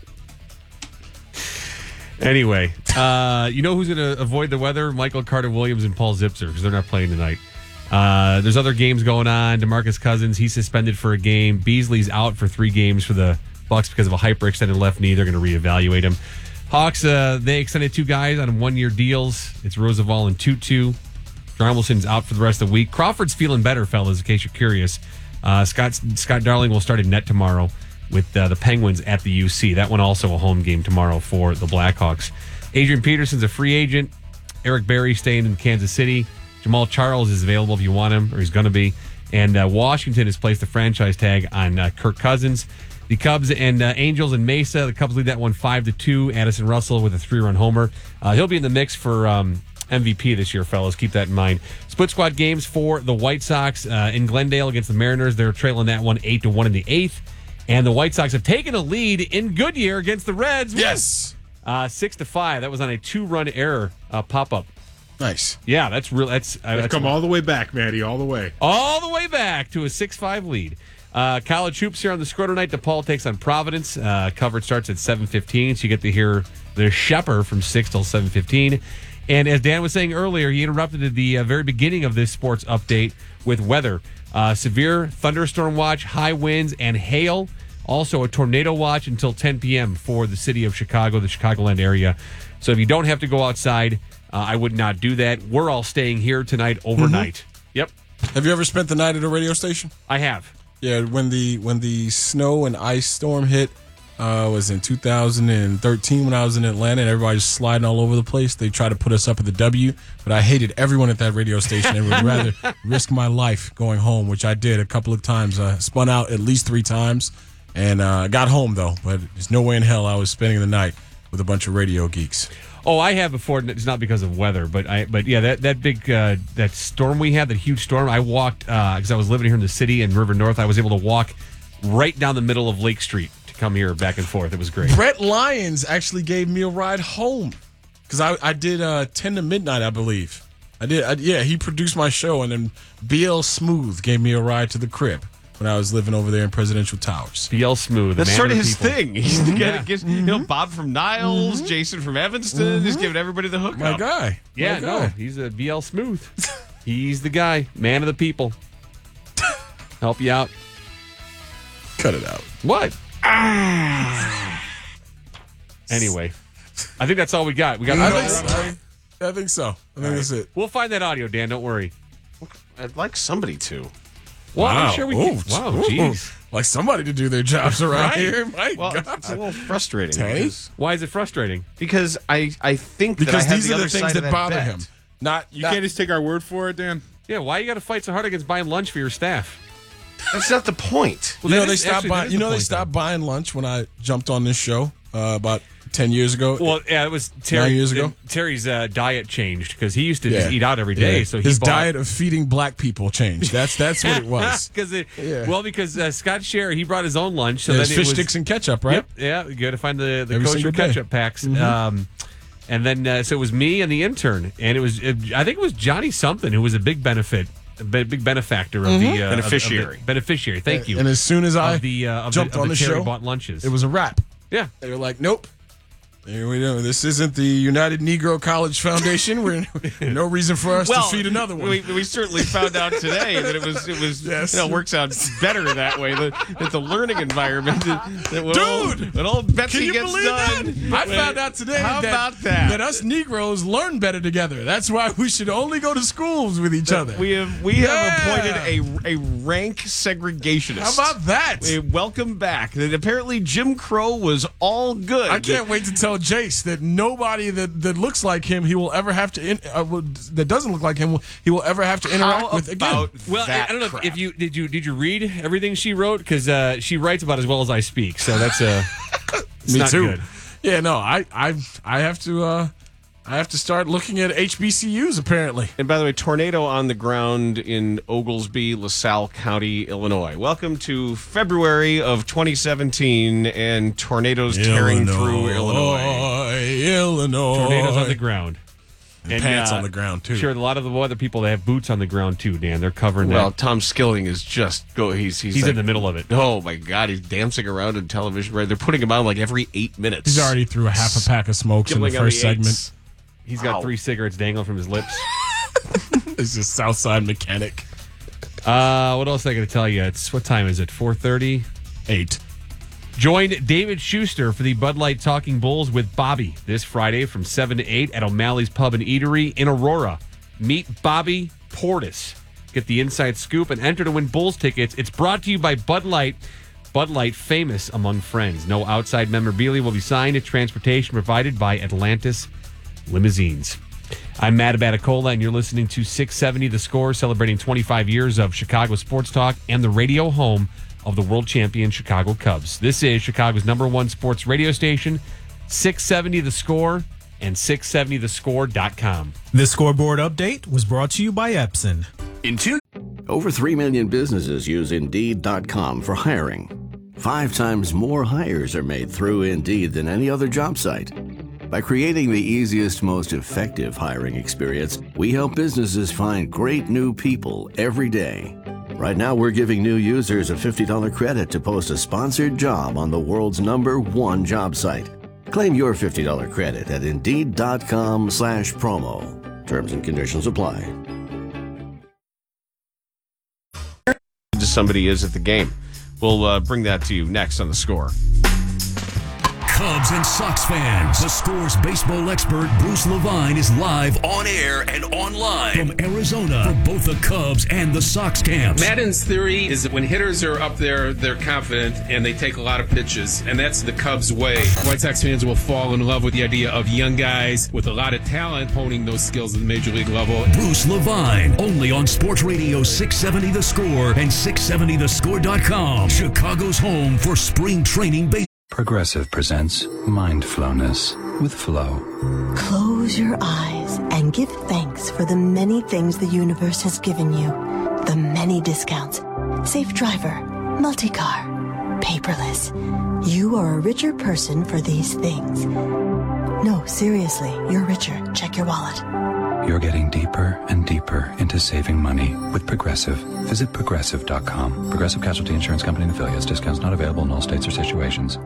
Anyway, uh, you know who's going to avoid the weather? Michael Carter-Williams and Paul Zipser, because they're not playing tonight. Uh, there's other games going on. DeMarcus Cousins, he's suspended for a game. Beasley's out for three games for the Bucks because of a hyperextended left knee. They're going to reevaluate him. Hawks, uh, they extended two guys on one-year deals. It's Roosevelt and Tutu. Jarmelson's out for the rest of the week. Crawford's feeling better, fellas, in case you're curious. Uh, Scott Scott Darling will start at net tomorrow with uh, the Penguins at the U C. That one also a home game tomorrow for the Blackhawks. Adrian Peterson's a free agent. Eric Berry staying in Kansas City. Jamal Charles is available if you want him, or he's going to be. And uh, Washington has placed the franchise tag on uh, Kirk Cousins. The Cubs and uh, Angels and Mesa. The Cubs lead that one five to two. Addison Russell with a three-run homer. Uh, he'll be in the mix for um, M V P this year, fellas. Keep that in mind. Split squad games for the White Sox uh, in Glendale against the Mariners. They're trailing that one eight to one in the eighth. And the White Sox have taken a lead in Goodyear against the Reds. Yes, uh, six to five. That was on a two-run error uh, pop-up. Nice. Yeah, that's real. That's uh, They've that's come all the way back, Maddie. All the way. All the way back to a six five lead. Uh, college hoops here on the Score tonight. DePaul takes on Providence. Uh, coverage starts at seven fifteen, so you get to hear the Shepherd from six till seven fifteen. And as Dan was saying earlier, he interrupted at the uh, very beginning of this sports update with weather. Uh, severe thunderstorm watch, high winds, and hail. Also a tornado watch until ten p.m. for the city of Chicago, the Chicagoland area. So if you don't have to go outside, uh, I would not do that. We're all staying here tonight overnight. Mm-hmm. Yep. Have you ever spent the night at a radio station? I have. Yeah, when the when the snow and ice storm hit, uh, was in two thousand thirteen when I was in Atlanta, and everybody was sliding all over the place. They tried to put us up at the W, but I hated everyone at that radio station and would rather risk my life going home, which I did a couple of times. I spun out at least three times, and uh, got home, though. But there's no way in hell I was spending the night with a bunch of radio geeks. Oh, I have before. It's not because of weather, but I. But yeah, that that big uh, that storm we had, that huge storm. I walked because uh, I was living here in the city in River North. I was able to walk right down the middle of Lake Street to come here back and forth. It was great. Brett Lyons actually gave me a ride home because I I did uh, ten to midnight, I believe. I did. I, yeah, he produced my show, and then B L Smooth gave me a ride to the crib when I was living over there in Presidential Towers. B L Smooth. That's sort of his people. thing. He's the guy Yeah. that gives, you know, Bob from Niles, Mm-hmm. Jason from Evanston. He's giving everybody the hookup. My guy. Yeah, My no, guy. he's a B L Smooth. He's the guy, man of the people. Help you out. Cut it out. What? Anyway, I think that's all we got. We got. I think, so. I think so. I think All that's right. it. We'll find that audio, Dan. Don't worry. I'd like somebody to. Well, wow. I'm sure we Ooh, can. Wow, ooh. jeez. Like somebody to do their jobs around Right. here. My Well, God. it's a little frustrating. Tanny? Because, Why is it frustrating? because I, I think that I Because have these the are the other things side that of that bother bet. him. Not You not- can't just take our word for it, Dan. Yeah, why you got to fight so hard against buying lunch for your staff? That's not the point. Well, you know that they is- stopped actually, that buying. is You the know they point, stopped buying lunch when I jumped on this show uh, about ten years ago. Well, yeah, it was Terry, Nine years ago? Terry's uh, diet changed because he used to Yeah. just eat out every day. Yeah. So he his bought, diet of feeding black people changed. That's that's what it was. Because it, Yeah. well, because uh, Scott Sherry he brought his own lunch. So Yeah, then it's it fish was, sticks and ketchup, right? Yep, yeah, you got to find the the Every kosher single day. ketchup packs. Mhm. Um, and then uh, so it was me and the intern, and it was it, I think it was Johnny something who was a big benefit, a big big benefactor of the uh, Beneficiary. of, of the, beneficiary. Thank you. And as soon as I of the uh, of jumped the, of on the the Terry show, bought lunches. it was a wrap. yeah. They were like, "Nope, here we go. This isn't the United Negro College Foundation. We're no reason for us Well, to feed another one." We, we certainly found out today that it was it was Yes. you know, works out better that way. That, that the learning environment, that, that when Dude! old, when old Betsy Can you gets believe done. that? I when- found out today How that, about that? that us Negroes learn better together. That's why we should only go to schools with each other. We have we Yeah. have appointed a a rank segregationist. How about that? We welcome back. That apparently Jim Crow was all good. I can't wait to tell tell Jace that nobody that, that looks like him, he will ever have to in, uh, that doesn't look like him, he will ever have to interact How with again. Well, I don't know if, if you did you did you read everything she wrote, because uh, she writes about as well as I speak, so that's uh, it's Me not too. good. Yeah, no, I I I have to uh, I have to start looking at H B C Us apparently. And by the way, tornado on the ground in Oglesby, LaSalle County, Illinois. Welcome to February of twenty seventeen and tornadoes tearing through Illinois. Illinois. Tornadoes on the ground. And pants on the ground, too. Sure, a lot of the other people, they have boots on the ground, too, Dan. They're covering Well, that. Tom Skilling is just go. He's he's, He's like, in the middle of it. Oh my God, he's dancing around in television. Right, they're putting him on like every eight minutes. He's already through a half a pack of smokes in the Skilling on first the segment. eights. He's got Wow. three cigarettes dangling from his lips. It's just Southside mechanic. Uh, what else I got to tell you? It's what time is it? four thirty? Eight. Join David Schuster for the Bud Light Talking Bulls with Bobby this Friday from seven to eight at O'Malley's Pub and Eatery in Aurora. Meet Bobby Portis. Get the inside scoop and enter to win Bulls tickets. It's brought to you by Bud Light. Bud Light, famous among friends. No outside memorabilia will be signed. Transportation provided by Atlantis Limousines. I'm Matt Abaticola, and you're listening to six seventy The Score, celebrating twenty-five years of Chicago sports talk and the radio home of the world champion Chicago Cubs. This is Chicago's number one sports radio station, six seventy The Score and six seventy the score dot com. This scoreboard update was brought to you by Epson. In two- Over three million businesses use Indeed dot com for hiring. Five times more hires are made through Indeed than any other job site. By creating the easiest, most effective hiring experience, we help businesses find great new people every day. Right now, we're giving new users a fifty dollars credit to post a sponsored job on the world's number one job site. Claim your fifty dollars credit at Indeed.com slash promo. Terms and conditions apply. Somebody is at the game. We'll uh, bring that to you next on The Score. Cubs and Sox fans, the Score's baseball expert Bruce Levine is live on air and online from Arizona for both the Cubs and the Sox camps. Madden's theory is that when hitters are up there, they're confident and they take a lot of pitches, and that's the Cubs' way. White Sox fans will fall in love with the idea of young guys with a lot of talent honing those skills at the major league level. Bruce Levine, only on Sports Radio six seventy The Score and six seventy the score dot com, Chicago's home for spring training baseball. Progressive presents Mindfulness with Flow. Close your eyes and give thanks for the many things the universe has given you. The many discounts. Safe driver, multi-car, paperless. You are a richer person for these things. No, seriously, you're richer. Check your wallet. You're getting deeper and deeper into saving money with Progressive. Visit Progressive dot com. Progressive Casualty Insurance Company and Affiliates. Discounts not available in all states or situations.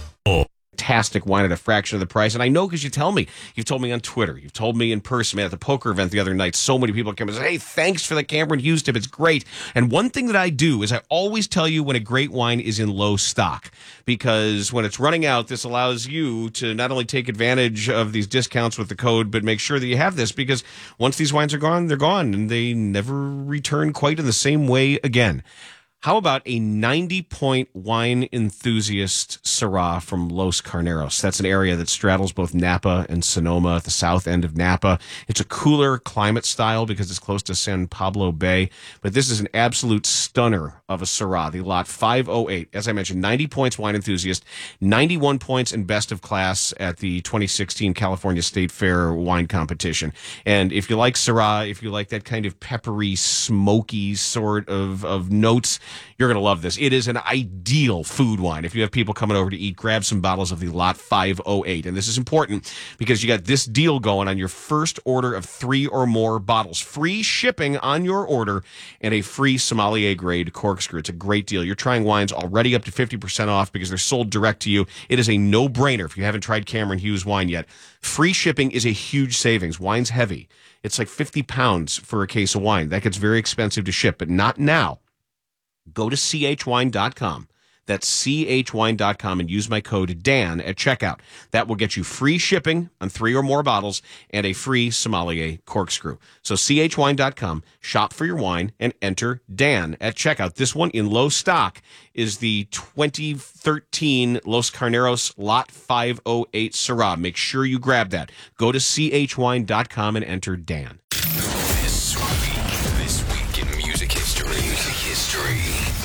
Fantastic wine at a fraction of the price. And I know because you tell me. You've told me on Twitter. You've told me in person. Man, at the poker event the other night, so many people came and said, hey, thanks for the Cameron Hughes tip. It's great. And one thing that I do is I always tell you when a great wine is in low stock. Because when it's running out, this allows you to not only take advantage of these discounts with the code, but make sure that you have this. Because once these wines are gone, they're gone. And they never return quite in the same way again. How about a ninety-point wine enthusiast Syrah from Los Carneros? That's an area that straddles both Napa and Sonoma at the south end of Napa. It's a cooler climate style because it's close to San Pablo Bay. But this is an absolute stunner of a Syrah, the lot five oh eight. As I mentioned, ninety points wine enthusiast, ninety-one points in best of class at the twenty sixteen California State Fair wine competition. And if you like Syrah, if you like that kind of peppery, smoky sort of, of notes, you're going to love this. It is an ideal food wine. If you have people coming over to eat, grab some bottles of the lot five oh eight. And this is important because you got this deal going on your first order of three or more bottles. Free shipping on your order and a free sommelier grade corkscrew. It's a great deal. You're trying wines already up to fifty percent off because they're sold direct to you. It is a no-brainer if you haven't tried Cameron Hughes wine yet. Free shipping is a huge savings. Wine's heavy. It's like fifty pounds for a case of wine. That gets very expensive to ship, but not now. Go to C H wine dot com. That's c h wine dot com and use my code Dan at checkout. That will get you free shipping on three or more bottles and a free sommelier corkscrew. So c h wine dot com, shop for your wine, and enter Dan at checkout. This one in low stock is the twenty thirteen Los Carneros Lot five oh eight Syrah. Make sure you grab that. Go to c h wine dot com and enter Dan. This week, this week in music history. Music history.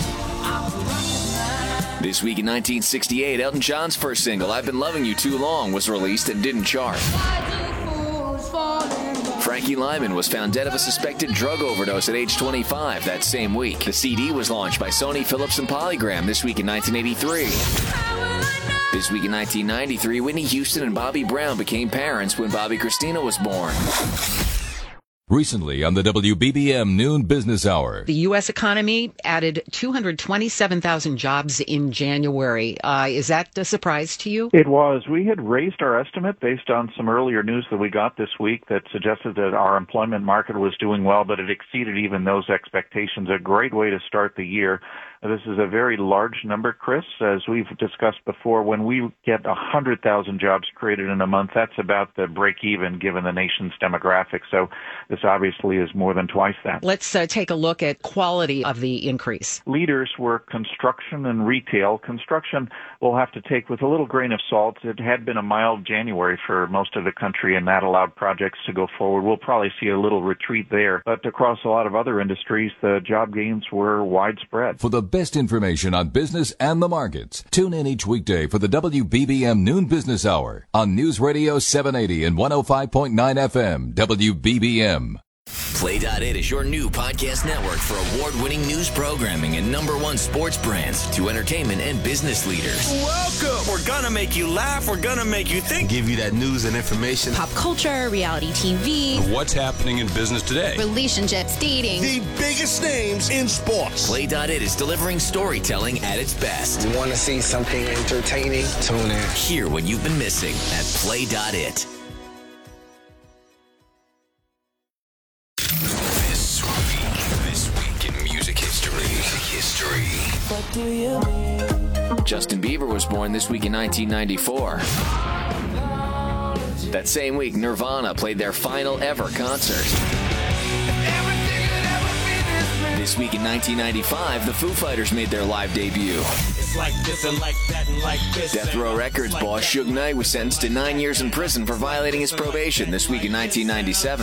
This week in nineteen sixty-eight, Elton John's first single, I've Been Loving You Too Long, was released and didn't chart. Frankie Lyman was found dead of a suspected drug overdose at age twenty-five that same week. The C D was launched by Sony, Philips, and Polygram this week in nineteen eighty-three. This week in nineteen ninety-three, Whitney Houston and Bobby Brown became parents when Bobby Christina was born. Recently on the W B B M Noon Business Hour. The U S economy added two hundred twenty-seven thousand jobs in January. Uh, is that a surprise to you? It was. We had raised our estimate based on some earlier news that we got this week that suggested that our employment market was doing well, but it exceeded even those expectations. A great way to start the year. This is a very large number, Chris. As we've discussed before, when we get one hundred thousand jobs created in a month, that's about the break-even given the nation's demographics. So this obviously is more than twice that. Let's uh, take a look at quality of the increase. Leaders were construction and retail. Construction we'll have to take with a little grain of salt. It had been a mild January for most of the country, and that allowed projects to go forward. We'll probably see a little retreat there. But across a lot of other industries, the job gains were widespread. For the best information on business and the markets, tune in each weekday for the W B B M Noon Business Hour on News Radio seven eighty and one oh five point nine F M, W B B M. Play dot it is your new podcast network for award-winning news programming and number one sports brands to entertainment and business leaders. Welcome. We're gonna make you laugh. We're gonna make you think. Give you that news and information. Pop culture, reality T V. What's happening in business today? Relationships, dating. The biggest names in sports. Play dot it is delivering storytelling at its best. You want to see something entertaining? Tune in. Hear what you've been missing at Play dot it. History. What do you mean? Justin Bieber was born this week in nineteen ninety-four. That same week, Nirvana played their final ever concert. This week in nineteen ninety-five, the Foo Fighters made their live debut. It's like this and like that and like this. Death Row Records boss Suge Knight was sentenced to nine years in prison for violating his probation this week in nineteen ninety-seven.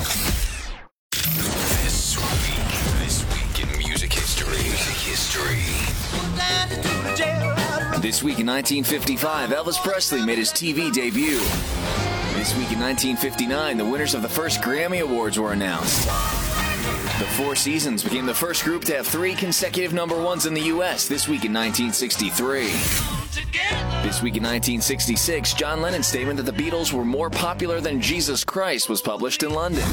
This week in nineteen fifty-five, Elvis Presley made his T V debut. This week in nineteen fifty-nine, the winners of the first Grammy Awards were announced. The Four Seasons became the first group to have three consecutive number ones in the U S this week in nineteen sixty-three. This week in nineteen sixty-six, John Lennon's statement that the Beatles were more popular than Jesus Christ was published in London.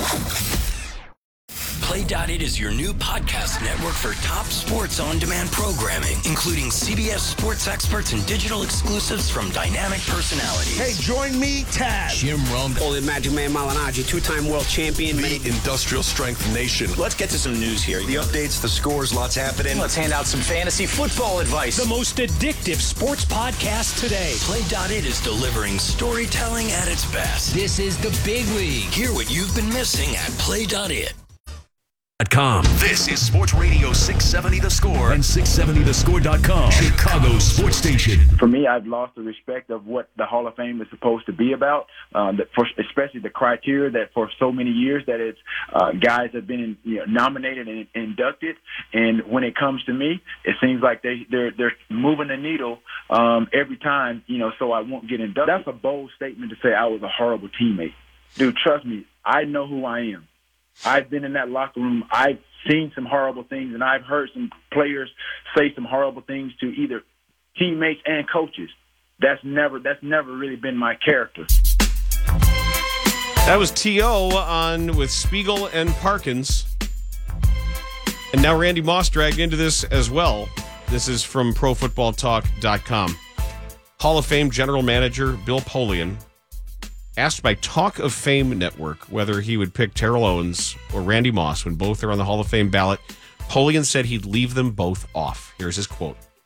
Play dot it is your new podcast network for top sports on-demand programming, including C B S sports experts and digital exclusives from dynamic personalities. Hey, join me, Taz. Jim Rome. Oh, the Magic Man Malinaji, two-time world champion. The industrial strength nation. Let's get to some news here. The updates, the scores, lots happening. Let's hand out some fantasy football advice. The most addictive sports podcast today. Play dot it is delivering storytelling at its best. This is the big league. Hear what you've been missing at Play dot it. Com. This is Sports Radio six seventy The Score and six seventy the score dot com, Chicago's sports station. For me, I've lost the respect of what the Hall of Fame is supposed to be about, um, that for, especially the criteria that for so many years that it's uh, guys have been in, you know, nominated and inducted, and when it comes to me, it seems like they, they're, they're moving the needle um, every time, you know, so I won't get inducted. That's a bold statement to say I was a horrible teammate. Dude, trust me, I know who I am. I've been in that locker room. I've seen some horrible things, and I've heard some players say some horrible things to either teammates and coaches. That's never that's never really been my character. That was T O on with Spiegel and Parkins. And now Randy Moss dragged into this as well. This is from pro football talk dot com. Hall of Fame general manager Bill Polian asked by Talk of Fame Network whether he would pick Terrell Owens or Randy Moss when both are on the Hall of Fame ballot. Polian said he'd leave them both off. Here's his quote.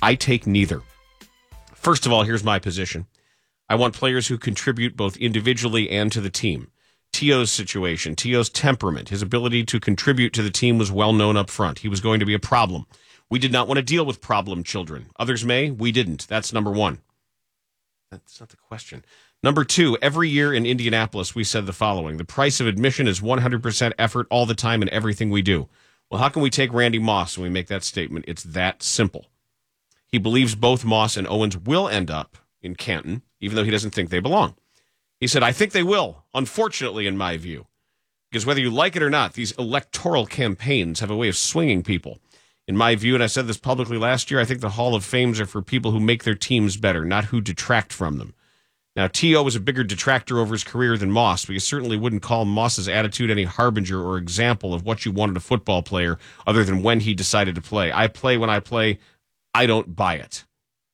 I take neither. First of all, here's my position. I want players who contribute both individually and to the team. T O's situation, T O's temperament, his ability to contribute to the team was well known up front. He was going to be a problem. We did not want to deal with problem children. Others may. We didn't. That's number one. That's not the question. Number two, every year in Indianapolis, we said the following. The price of admission is one hundred percent effort all the time in everything we do. Well, how can we take Randy Moss when we make that statement? It's that simple. He believes both Moss and Owens will end up in Canton, even though he doesn't think they belong. He said, I think they will, unfortunately, in my view. Because whether you like it or not, these electoral campaigns have a way of swinging people. In my view, and I said this publicly last year, I think the Hall of Fames are for people who make their teams better, not who detract from them. Now, T O was a bigger detractor over his career than Moss, but you certainly wouldn't call Moss's attitude any harbinger or example of what you wanted a football player other than when he decided to play. I play when I play. I don't buy it.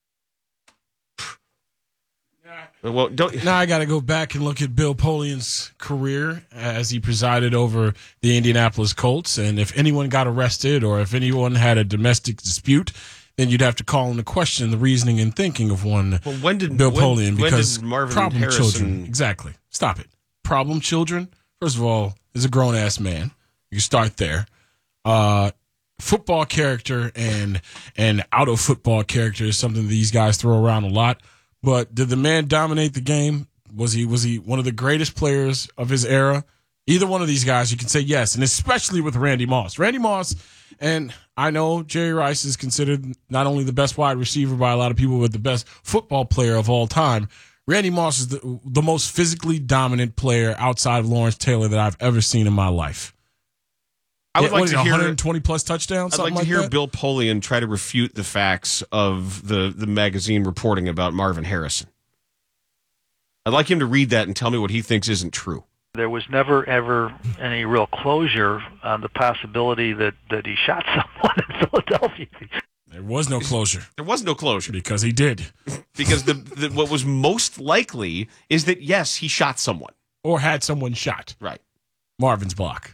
Well, don't. Now I got to go back and look at Bill Polian's career as he presided over the Indianapolis Colts. And if anyone got arrested or if anyone had a domestic dispute, then you'd have to call into question the reasoning and thinking of one well, when did, Bill when, Polian. When because did Marvin problem Harrison... children. Exactly. Stop it. Problem children, first of all, is a grown-ass man. You start there. Uh, football character and, and out-of-football character is something these guys throw around a lot. But did the man dominate the game? Was he was he one of the greatest players of his era? Either one of these guys, you can say yes, and especially with Randy Moss. Randy Moss, and I know Jerry Rice is considered not only the best wide receiver by a lot of people, but the best football player of all time. Randy Moss is the, the most physically dominant player outside of Lawrence Taylor that I've ever seen in my life. I would yeah, like to hear one hundred twenty plus touchdowns. I'd like to like hear that? Bill Polian try to refute the facts of the, the magazine reporting about Marvin Harrison. I'd like him to read that and tell me what he thinks isn't true. There was never, ever any real closure on the possibility that, that he shot someone in Philadelphia. There was no closure. There was no closure. Because he did. Because the, the what was most likely is that, yes, he shot someone. Or had someone shot. Right. Marvin's block.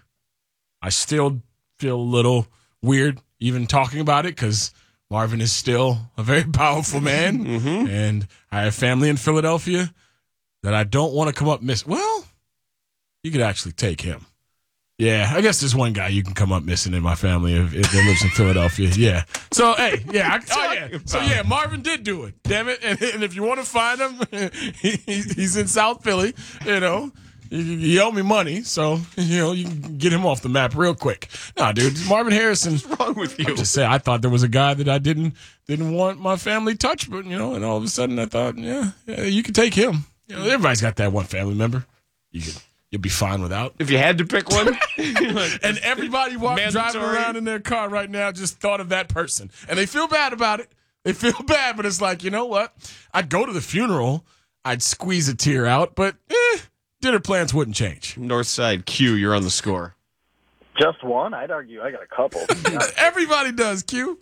I still feel a little weird even talking about it because Marvin is still a very powerful man. mm-hmm. And I have family in Philadelphia that I don't want to come up missing. Well, you could actually take him. Yeah, I guess there's one guy you can come up missing in my family if, if that lives in Philadelphia. Yeah. So, hey, yeah. I, oh, yeah. So, yeah, Marvin did do it. Damn it. And, and if you want to find him, he, he's in South Philly, you know. He owe me money, so you know you can get him off the map real quick. Nah, dude, Marvin Harrison. What's wrong with you? I'm just saying, I thought there was a guy that I didn't didn't want my family touched, but you know, and all of a sudden I thought, yeah, yeah you could take him. You know, everybody's got that one family member. You could, you'll be fine without. If you had to pick one, and everybody walk, driving around in their car right now just thought of that person, and they feel bad about it. They feel bad, but it's like, you know what? I'd go to the funeral, I'd squeeze a tear out, but eh. Dinner plans wouldn't change. Northside Q, you're on the score. Just one? I'd argue I got a couple. Everybody does, Q.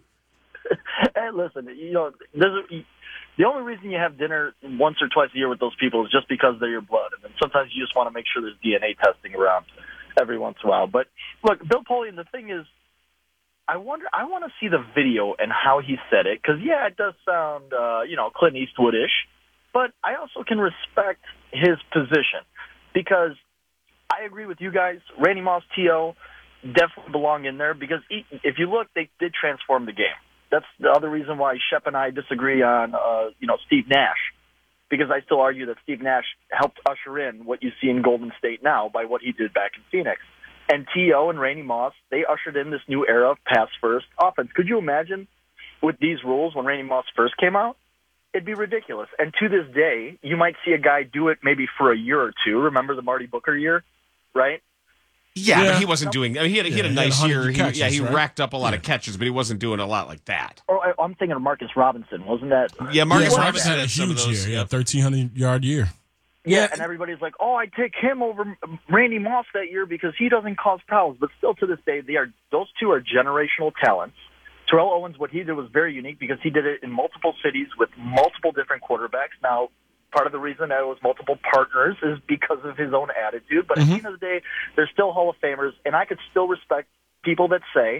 Hey, listen, you know, there's a, the only reason you have dinner once or twice a year with those people is just because they're your blood. And then sometimes you just want to make sure there's D N A testing around every once in a while. But look, Bill Polian, the thing is, I wonder, I want to see the video and how he said it. Because, yeah, it does sound, uh, you know, Clint Eastwood-ish. But I also can respect his position. Because I agree with you guys. Randy Moss, T O definitely belong in there because if you look, they did transform the game. That's the other reason why Shep and I disagree on, uh, you know, Steve Nash, because I still argue that Steve Nash helped usher in what you see in Golden State now by what he did back in Phoenix. And T O and Randy Moss, they ushered in this new era of pass-first offense. Could you imagine with these rules when Randy Moss first came out? It'd be ridiculous. And to this day, you might see a guy do it maybe for a year or two. Remember the Marty Booker year, right? Yeah, yeah. But he wasn't doing. I mean, he had, he had a Yeah, nice he had year. He, catches, yeah, he right? racked up a lot Yeah. of catches, but he wasn't doing a lot like that. Oh, I, I'm thinking of Marcus Robinson. Wasn't that? Yeah, Marcus yeah, Robinson had a had some of huge those. year. Yeah, thirteen hundred yard year. Yeah, and everybody's like, "Oh, I take him over Randy Moss that year because he doesn't cause fouls." But still, to this day, they are those two are generational talents. Terrell Owens, what he did was very unique because he did it in multiple cities with multiple different quarterbacks. Now, part of the reason that it was multiple partners is because of his own attitude. But Mm-hmm. at the end of the day, they're still Hall of Famers, and I could still respect people that say,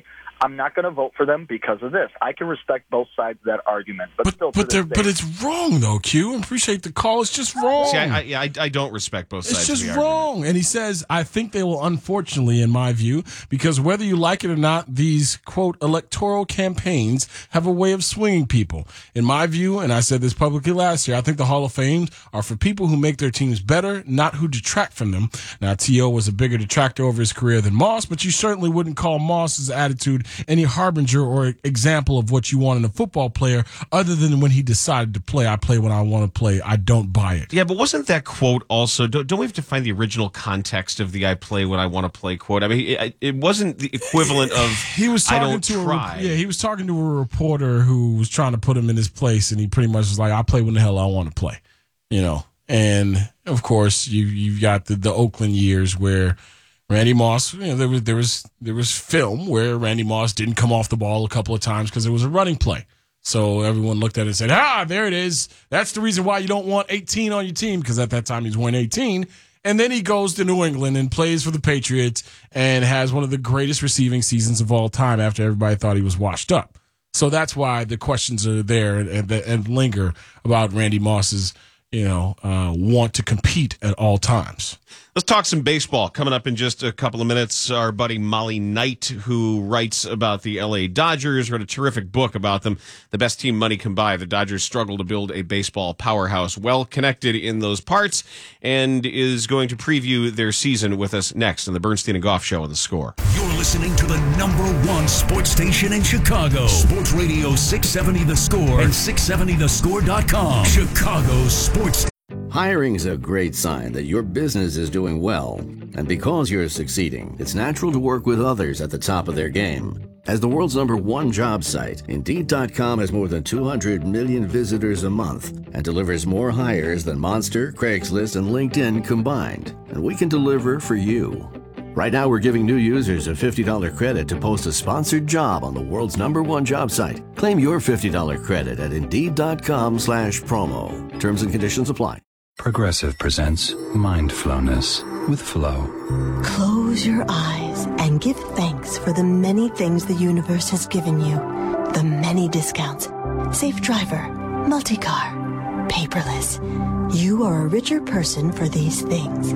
I'm not going to vote for them because of this. I can respect both sides of that argument, but, but still, but, to this but day, it's wrong though. Q, I appreciate the call. It's just wrong. See, I, I, I don't respect both sides. It's just of the wrong. argument. And he says, I think they will, unfortunately, in my view, because whether you like it or not, these quote electoral campaigns have a way of swinging people. In my view, and I said this publicly last year, I think the Hall of Fame are for people who make their teams better, not who detract from them. Now, T O was a bigger detractor over his career than Moss, but you certainly wouldn't call Moss's attitude any harbinger or example of what you want in a football player other than when he decided to play. I play when I want to play. I don't buy it. Yeah, but wasn't that quote also, don't, don't we have to find the original context of the I play when I want to play quote? I mean, it, it wasn't the equivalent of he was talking I don't to try. A, yeah, he was talking to a reporter who was trying to put him in his place, and he pretty much was like, I play when the hell I want to play, you know. And, of course, you, you've got the, the Oakland years where Randy Moss, you know, there was there was there was film where Randy Moss didn't come off the ball a couple of times because it was a running play. So everyone looked at it and said, ah, there it is. That's the reason why you don't want eighteen on your team, because at that time he was wearing eighteen. And then he goes to New England and plays for the Patriots and has one of the greatest receiving seasons of all time after everybody thought he was washed up. So that's why the questions are there and, and, and linger about Randy Moss's, you know, uh, want to compete at all times. Let's talk some baseball. Coming up in just a couple of minutes, our buddy Molly Knight, who writes about the L A Dodgers, wrote a terrific book about them. The best team money can buy. The Dodgers struggle to build a baseball powerhouse, well connected in those parts, and is going to preview their season with us next on the Bernstein and Goff Show on The Score. You're listening to the number one sports station in Chicago. Sports Radio six seventy The Score and six seventy the score dot com. Chicago's sports. Hiring's a great sign that your business is doing well. And because you're succeeding, it's natural to work with others at the top of their game. As the world's number one job site, Indeed dot com has more than two hundred million visitors a month and delivers more hires than Monster, Craigslist, and LinkedIn combined. And we can deliver for you. Right now, we're giving new users a fifty dollars credit to post a sponsored job on the world's number one job site. Claim your fifty dollars credit at Indeed dot com slash promo. Terms and conditions apply. Progressive presents Mindfulness with Flow. Close your eyes and give thanks for the many things the universe has given you. The many discounts. Safe driver, multi-car, paperless. You are a richer person for these things.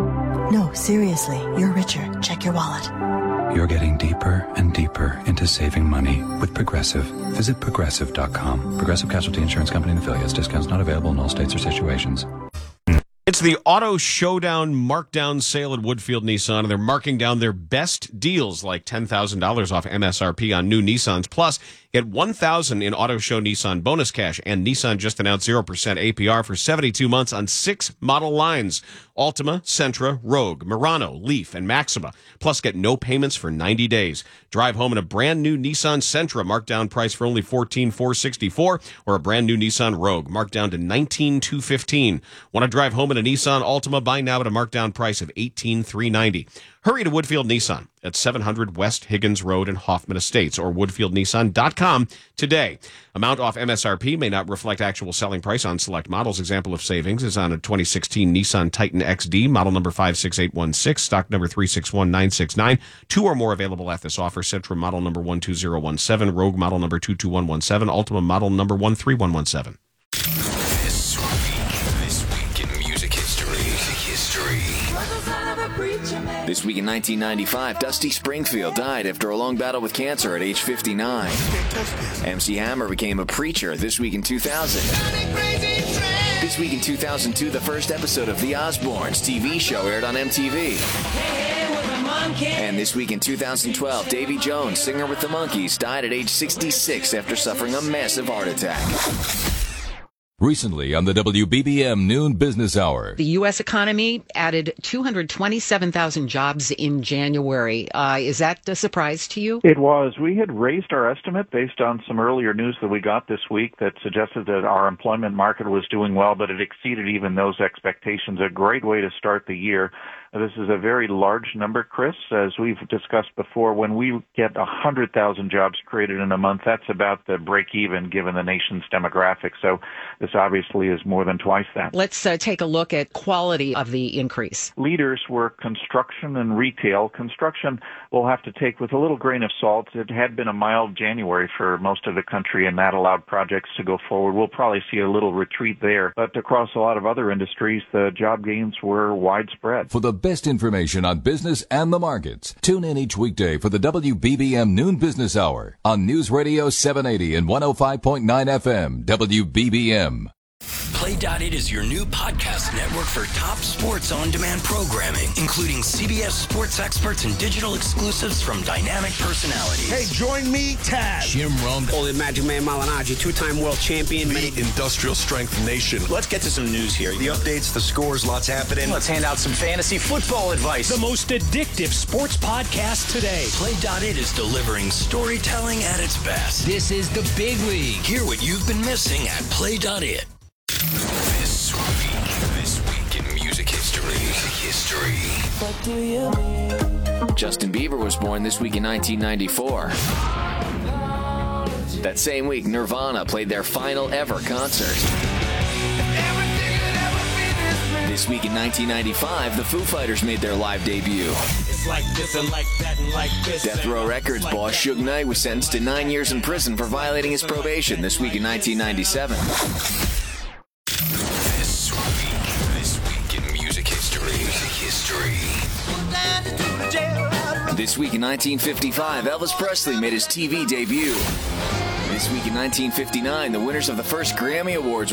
No, seriously, you're richer. Check your wallet. You're getting deeper and deeper into saving money with Progressive. Visit Progressive dot com. Progressive Casualty Insurance Company and affiliates. Discounts not available in all states or situations. It's the Auto Showdown Markdown Sale at Woodfield Nissan, and they're marking down their best deals, like ten thousand dollars off M S R P on new Nissans. Plus, get one thousand dollars in Auto Show Nissan bonus cash, and Nissan just announced zero percent A P R for seventy-two months on six model lines: Altima, Sentra, Rogue, Murano, Leaf, and Maxima. Plus, get no payments for ninety days. Drive home in a brand new Nissan Sentra, marked down price for only fourteen thousand four hundred sixty-four dollars, or a brand new Nissan Rogue, marked down to nineteen thousand two hundred fifteen dollars. Want to drive home in a Nissan Altima? Buy now at a markdown price of eighteen thousand three hundred ninety dollars. Hurry to Woodfield Nissan at seven hundred West Higgins Road in Hoffman Estates, or woodfield nissan dot com today. Amount off M S R P may not reflect actual selling price on select models. Example of savings is on a twenty sixteen Nissan Titan X D, model number five six eight one six, stock number three six one nine six nine. Two or more available at this offer. Sentra model number one two zero one seven, Rogue model number two two one one seven, Altima model number one three one one seven. This week, this week in music history. Music history. This week in nineteen ninety-five, Dusty Springfield died after a long battle with cancer at age fifty-nine. M C Hammer became a preacher this week in two thousand. This week in two thousand two, the first episode of The Osbournes T V show aired on M T V. And this week in two thousand twelve, Davy Jones, singer with the Monkees, died at age sixty-six after suffering a massive heart attack. Recently on the W B B M Noon Business Hour. The U S economy added two hundred twenty-seven thousand jobs in January. Uh, is that a surprise to you? It was. We had raised our estimate based on some earlier news that we got this week that suggested that our employment market was doing well, but it exceeded even those expectations. A great way to start the year. This is a very large number, Chris. As we've discussed before, when we get one hundred thousand jobs created in a month, that's about the break-even given the nation's demographics. So this obviously is more than twice that. Let's uh, take a look at quality of the increase. Leaders were construction and retail. Construction we'll have to take with a little grain of salt. It had been a mild January for most of the country, and that allowed projects to go forward. We'll probably see a little retreat there. But across a lot of other industries, the job gains were widespread. For the best information on business and the markets, tune in each weekday for the W B B M Noon Business Hour on News Radio seven eighty and one oh five point nine F M, W B B M. Play dot it is your new podcast network for top sports on-demand programming, including C B S sports experts and digital exclusives from dynamic personalities. Hey, join me, Taz. Jim Rome. Oh, the Magic Man Malinaji, two-time world champion. The industrial strength nation. Let's get to some news here. The updates, the scores, lots happening. Let's hand out some fantasy football advice. The most addictive sports podcast today. Play dot it is delivering storytelling at its best. This is the big league. Hear what you've been missing at Play dot it. This week, this week in music history. Music history. What do you mean? Justin Bieber was born this week in nineteen ninety-four. That same week, Nirvana played their final ever concert. This week in nineteen ninety-five, the Foo Fighters made their live debut. It's like this and like that and like this. Death Row Records boss Suge Knight was sentenced to nine years in prison for violating his probation this week in nineteen ninety-seven. This week in nineteen fifty-five, Elvis Presley made his T V debut. This week in nineteen fifty-nine, the winners of the first Grammy Awards